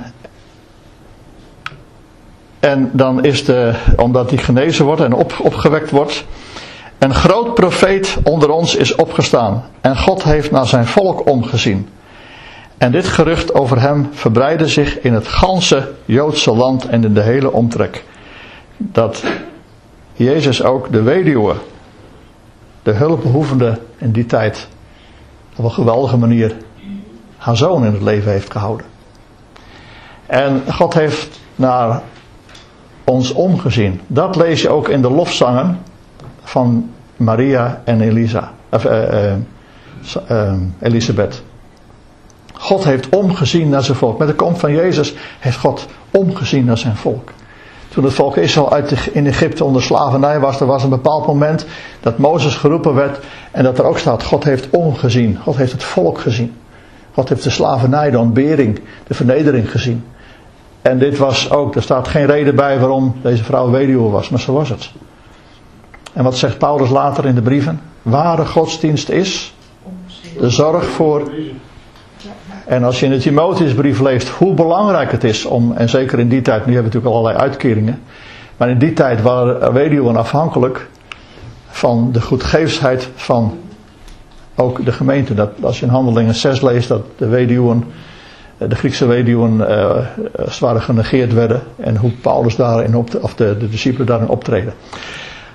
Speaker 1: en dan is de, omdat hij genezen wordt en op, opgewekt wordt. Een groot profeet onder ons is opgestaan. En God heeft naar zijn volk omgezien. En dit gerucht over hem verbreidde zich in het ganse Joodse land en in de hele omtrek. Dat Jezus ook de weduwe, de hulpbehoevende in die tijd, op een geweldige manier haar zoon in het leven heeft gehouden. En God heeft naar ons omgezien. Dat lees je ook in de lofzangen van Maria en Elisa, of, uh, uh, uh, Elisabeth. God heeft omgezien naar zijn volk. Met de komst van Jezus heeft God omgezien naar zijn volk. Toen het volk Israël uit de, in Egypte onder slavernij was, er was een bepaald moment dat Mozes geroepen werd en dat er ook staat, God heeft omgezien. God heeft het volk gezien. God heeft de slavernij, de ontbering, de vernedering gezien. En dit was ook, er staat geen reden bij waarom deze vrouw weduwe was, maar zo was het. En wat zegt Paulus later in de brieven? Ware godsdienst is de zorg voor. En als je in de Timotheusbrief leest hoe belangrijk het is om, en zeker in die tijd, nu hebben we natuurlijk allerlei uitkeringen, maar in die tijd waren weduwen afhankelijk van de goedgeefsheid van ook de gemeente. Dat, als je in Handelingen zes leest dat de weduwen, de Griekse weduwen, uh, zwaar genegeerd werden en hoe Paulus daarin op, of de, de discipelen daarin optreden.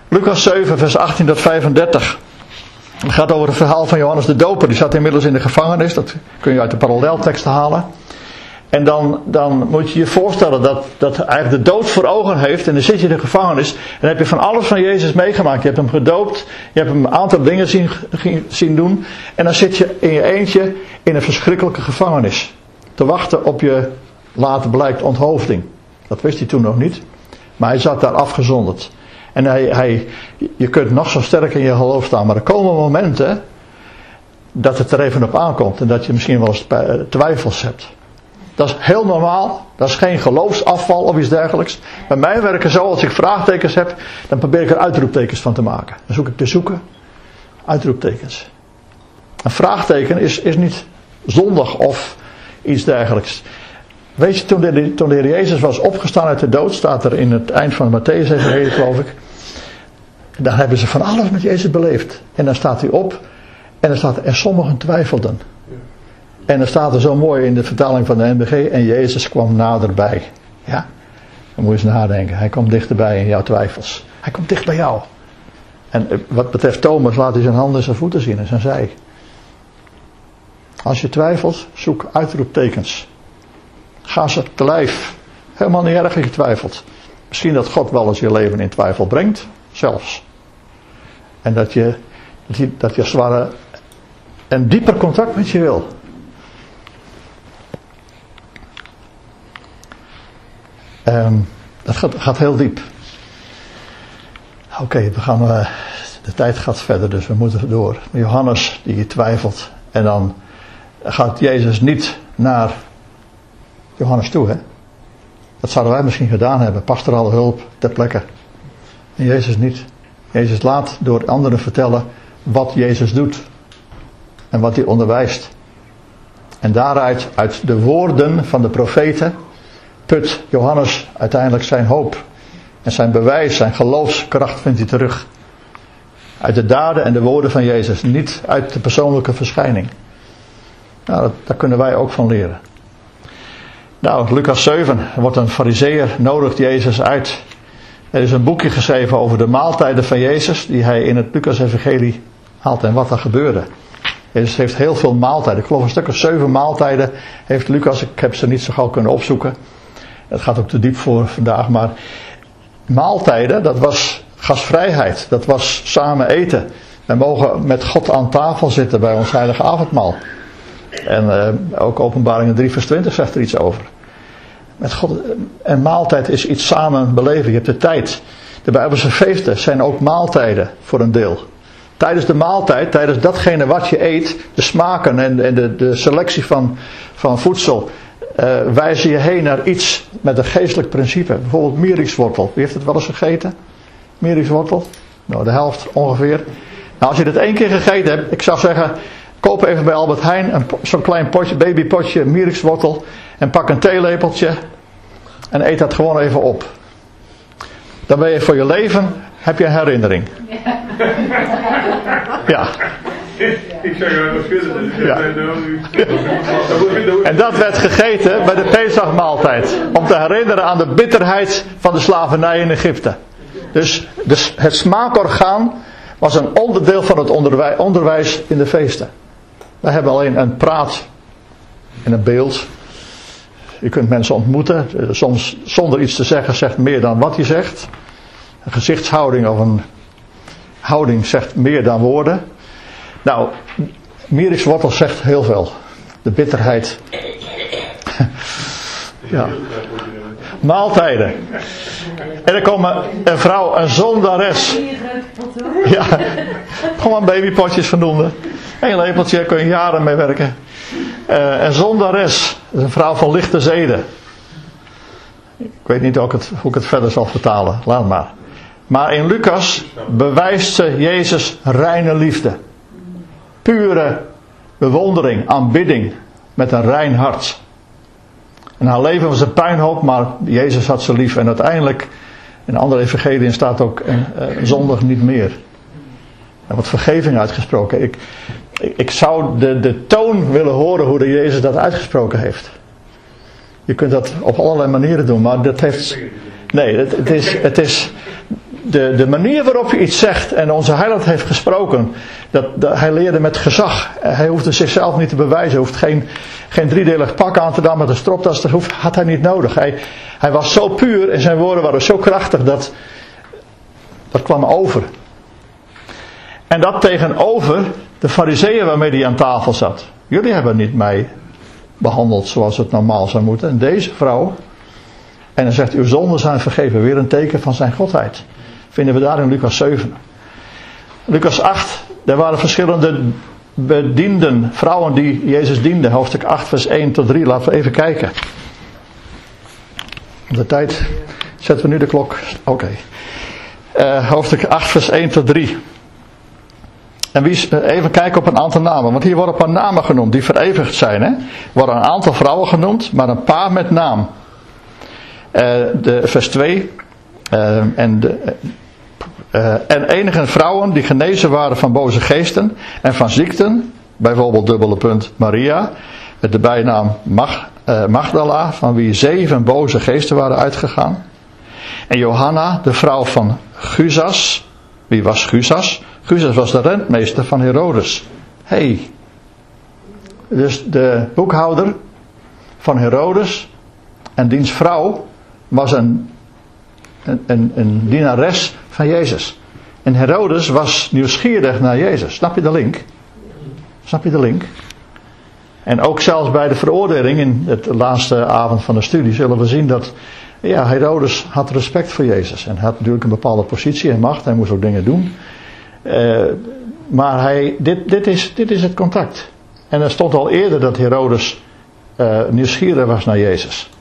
Speaker 1: Lucas zeven, vers achttien tot vijfendertig. Het gaat over het verhaal van Johannes de Doper. Die zat inmiddels in de gevangenis. Dat kun je uit de paralleltekst halen. En dan, dan moet je je voorstellen dat, dat hij eigenlijk de dood voor ogen heeft. En dan zit je in de gevangenis. En dan heb je van alles van Jezus meegemaakt. Je hebt hem gedoopt. Je hebt hem een aantal dingen zien, zien doen. En dan zit je in je eentje in een verschrikkelijke gevangenis. Te wachten op je, later blijkt, onthoofding. Dat wist hij toen nog niet. Maar hij zat daar afgezonderd. En hij, hij, je kunt nog zo sterk in je geloof staan. Maar er komen momenten dat het er even op aankomt. En dat je misschien wel eens twijfels hebt. Dat is heel normaal. Dat is geen geloofsafval of iets dergelijks. Bij mij werken zo, als ik vraagtekens heb, dan probeer ik er uitroeptekens van te maken. Dan zoek ik te zoeken. Uitroeptekens. Een vraagteken is, is niet zondig of iets dergelijks. Weet je, toen de, toen de Heer Jezus was opgestaan uit de dood, staat er in het eind van de Mattheüs-evangelie, geloof ik. Dan hebben ze van alles met Jezus beleefd. En dan staat hij op. En dan staat er, en sommigen twijfelden. En dan staat er zo mooi in de vertaling van de N B G, en Jezus kwam naderbij. Ja, dan moet je eens nadenken. Hij komt dichterbij in jouw twijfels. Hij komt dicht bij jou. En wat betreft Thomas, laat hij zijn handen en zijn voeten zien en zijn zij. Als je twijfelt, zoek uitroeptekens. Ga ze te lijf. Helemaal niet erg als je twijfelt. Misschien dat God wel eens je leven in twijfel brengt. Zelfs. En dat je, dat je, dat je als het ware een dieper contact met je wil. Um, dat gaat, gaat heel diep. Oké, okay, we gaan, uh, de tijd gaat verder, dus we moeten door. Johannes die twijfelt. En dan gaat Jezus niet naar Johannes toe, hè. Dat zouden wij misschien gedaan hebben. Pastorale hulp ter plekke. En Jezus niet. Jezus laat door anderen vertellen wat Jezus doet. En wat hij onderwijst. En daaruit, uit de woorden van de profeten, put Johannes uiteindelijk zijn hoop. En zijn bewijs, zijn geloofskracht vindt hij terug. Uit de daden en de woorden van Jezus. Niet uit de persoonlijke verschijning. Nou, dat, daar kunnen wij ook van leren. Nou, Lucas zeven. Er wordt een farizeeër, nodigt Jezus uit. Er is een boekje geschreven over de maaltijden van Jezus. Die hij in het Lucas-evangelie haalt en wat er gebeurde. Jezus heeft heel veel maaltijden. Ik geloof een stuk of zeven maaltijden heeft Lucas. Ik heb ze niet zo gauw kunnen opzoeken. Het gaat ook te diep voor vandaag. Maar maaltijden, dat was gastvrijheid. Dat was samen eten. Wij mogen met God aan tafel zitten bij ons heilige avondmaal. En uh, ook Openbaringen drie vers twintig zegt er iets over. Met God, en maaltijd is iets samen beleven. Je hebt de tijd. De Bijbelse feesten zijn ook maaltijden voor een deel. Tijdens de maaltijd, tijdens datgene wat je eet, de smaken en, en de, de selectie van, van voedsel, uh, wijzen je heen naar iets met een geestelijk principe. Bijvoorbeeld mierikswortel. Wie heeft het wel eens gegeten? Mierikswortel? Nou, de helft ongeveer. Nou, als je dat één keer gegeten hebt, ik zou zeggen, koop even bij Albert Heijn een, zo'n klein potje, babypotje mierikswortel en pak een theelepeltje en eet dat gewoon even op. Dan ben je voor je leven, heb je een herinnering. Ja.
Speaker 2: Ik zeg er nog schudden.
Speaker 1: Ja. En dat werd gegeten bij de Pesachmaaltijd. Om te herinneren aan de bitterheid van de slavernij in Egypte. Dus, dus het smaakorgaan was een onderdeel van het onderwijs, onderwijs in de feesten. Wij hebben alleen een praat en een beeld. Je kunt mensen ontmoeten. Soms zonder iets te zeggen zegt meer dan wat hij zegt. Een gezichtshouding of een houding zegt meer dan woorden. Nou, mierikswortel zegt heel veel. De bitterheid. Ja. Maaltijden. En er komt een vrouw, een zondares. Ja, gewoon babypotjes vernoemde. Eén lepeltje, kun je jaren mee werken. Uh, een zondares, een vrouw van lichte zeden. Ik weet niet hoe ik, het, hoe ik het verder zal vertalen, laat maar. Maar in Lucas bewijst ze Jezus reine liefde. Pure bewondering, aanbidding met een rein hart. En haar leven was een puinhoop, maar Jezus had ze lief. En uiteindelijk, in andere evangeliën staat ook een, een zondig niet meer. Er wordt vergeving uitgesproken. Ik, ik, ik zou de, de toon willen horen hoe de Jezus dat uitgesproken heeft. Je kunt dat op allerlei manieren doen, maar dat heeft... Nee, het, het, is, het is... de, de manier waarop je iets zegt en onze heiland heeft gesproken, dat, dat, hij leerde met gezag. Hij hoefde zichzelf niet te bewijzen, hij hoeft geen, geen driedelig pak aan te doen met een stropdas, dat hoeft, had hij niet nodig. Hij, hij was zo puur en zijn woorden waren zo krachtig dat dat kwam over. En dat tegenover de fariseeën waarmee hij aan tafel zat. Jullie hebben niet mij behandeld zoals het normaal zou moeten. En deze vrouw, en dan zegt uw zonden zijn vergeven. Weer een teken van zijn godheid. Vinden we daar in Lucas zeven. Lucas acht, er waren verschillende bedienden, vrouwen die Jezus dienden. Hoofdstuk acht vers één tot drie, laten we even kijken. Op de tijd zetten we nu de klok. Oké. Okay. Uh, hoofdstuk acht vers één tot drie. En wie, even kijken op een aantal namen. Want hier worden een paar namen genoemd die vereeuwigd zijn. Hè? Er worden een aantal vrouwen genoemd, maar een paar met naam. Uh, de, vers twee. Uh, en, de, uh, en enige vrouwen die genezen waren van boze geesten en van ziekten. Bijvoorbeeld dubbele punt Maria. Met de bijnaam Mag, uh, Magdala, van wie zeven boze geesten waren uitgegaan. En Johanna, de vrouw van Guzas. Wie was Guzas? Guzas was de rentmeester van Herodes. Hey. Dus de boekhouder van Herodes en diens vrouw was een, een, een, een dienares van Jezus. En Herodes was nieuwsgierig naar Jezus. Snap je de link? Snap je de link? En ook zelfs bij de veroordeling in het laatste avond van de studie zullen we zien dat ja, Herodes had respect voor Jezus. En had natuurlijk een bepaalde positie en macht. Hij moest ook dingen doen. Uh, maar hij, dit, dit, is, dit is het contact. En er stond al eerder dat Herodes uh, nieuwsgierig was naar Jezus.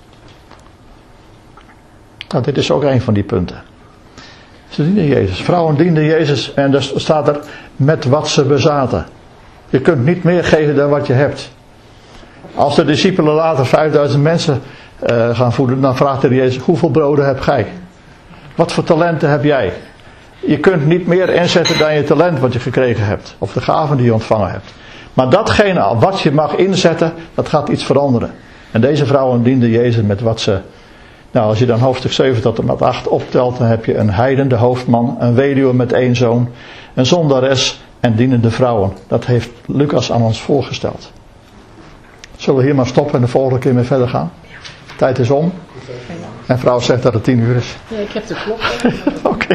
Speaker 1: Nou, dit is ook een van die punten. Ze dienden Jezus. Vrouwen dienden Jezus. En er staat er met wat ze bezaten. Je kunt niet meer geven dan wat je hebt. Als de discipelen later vijfduizend mensen uh, gaan voeden, dan vraagt de Jezus: hoeveel broden heb gij? Wat voor talenten heb jij? Je kunt niet meer inzetten dan je talent wat je gekregen hebt. Of de gaven die je ontvangen hebt. Maar datgene wat je mag inzetten, dat gaat iets veranderen. En deze vrouwen dienden Jezus met wat ze... Nou, als je dan hoofdstuk zeven tot en met acht optelt, dan heb je een heiden, de hoofdman, een weduwe met één zoon, een zondares en dienende vrouwen. Dat heeft Lucas aan ons voorgesteld. Zullen we hier maar stoppen en de volgende keer mee verder gaan? Tijd is om. En vrouw zegt dat het tien uur is.
Speaker 4: Ja, ik heb de klok.
Speaker 1: Oké.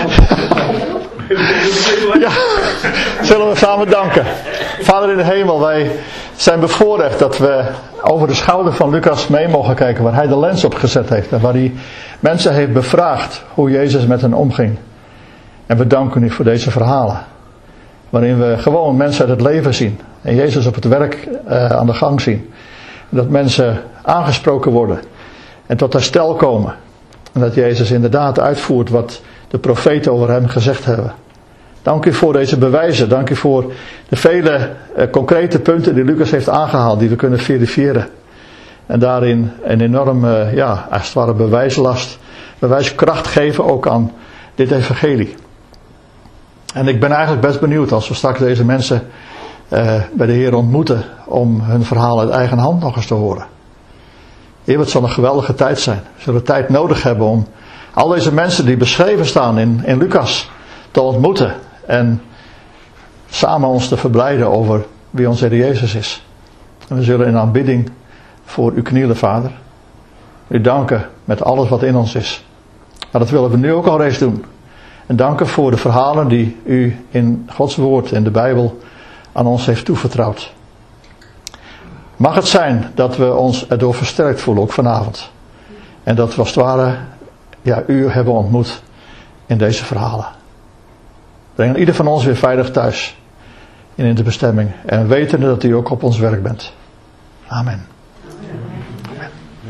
Speaker 1: Ja, zullen we samen danken. Vader in de hemel, wij zijn bevoorrecht dat we over de schouder van Lucas mee mogen kijken, waar hij de lens op gezet heeft en waar hij mensen heeft bevraagd hoe Jezus met hen omging. En we danken u voor deze verhalen, waarin we gewoon mensen uit het leven zien en Jezus op het werk uh, aan de gang zien. En dat mensen aangesproken worden en tot herstel komen. En dat Jezus inderdaad uitvoert wat de profeten over hem gezegd hebben. Dank u voor deze bewijzen. Dank u voor de vele uh, concrete punten die Lucas heeft aangehaald, die we kunnen verifiëren. En daarin een enorme, uh, ja, als het ware bewijslast, bewijskracht geven ook aan dit evangelie. En ik ben eigenlijk best benieuwd als we straks deze mensen uh, bij de Heer ontmoeten, om hun verhaal uit eigen hand nog eens te horen. Heer, het zal een geweldige tijd zijn. We zullen tijd nodig hebben om al deze mensen die beschreven staan in, in Lucas te ontmoeten. En samen ons te verblijden over wie onze Heer Jezus is. En we zullen in aanbidding voor u knielen, Vader. U danken met alles wat in ons is. Maar dat willen we nu ook al reeds doen. En danken voor de verhalen die u in Gods woord, in de Bijbel, aan ons heeft toevertrouwd. Mag het zijn dat we ons erdoor versterkt voelen, ook vanavond. En dat we als het ware, ja, u hebben ontmoet in deze verhalen. Breng ieder van ons weer veilig thuis in de bestemming. En weten dat u ook op ons werk bent. Amen. Amen.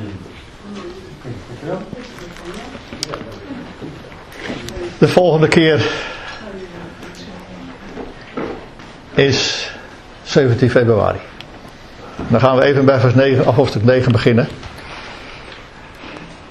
Speaker 1: De volgende keer is zeventien februari. Dan gaan we even bij vers negen, of hoofdstuk negen beginnen.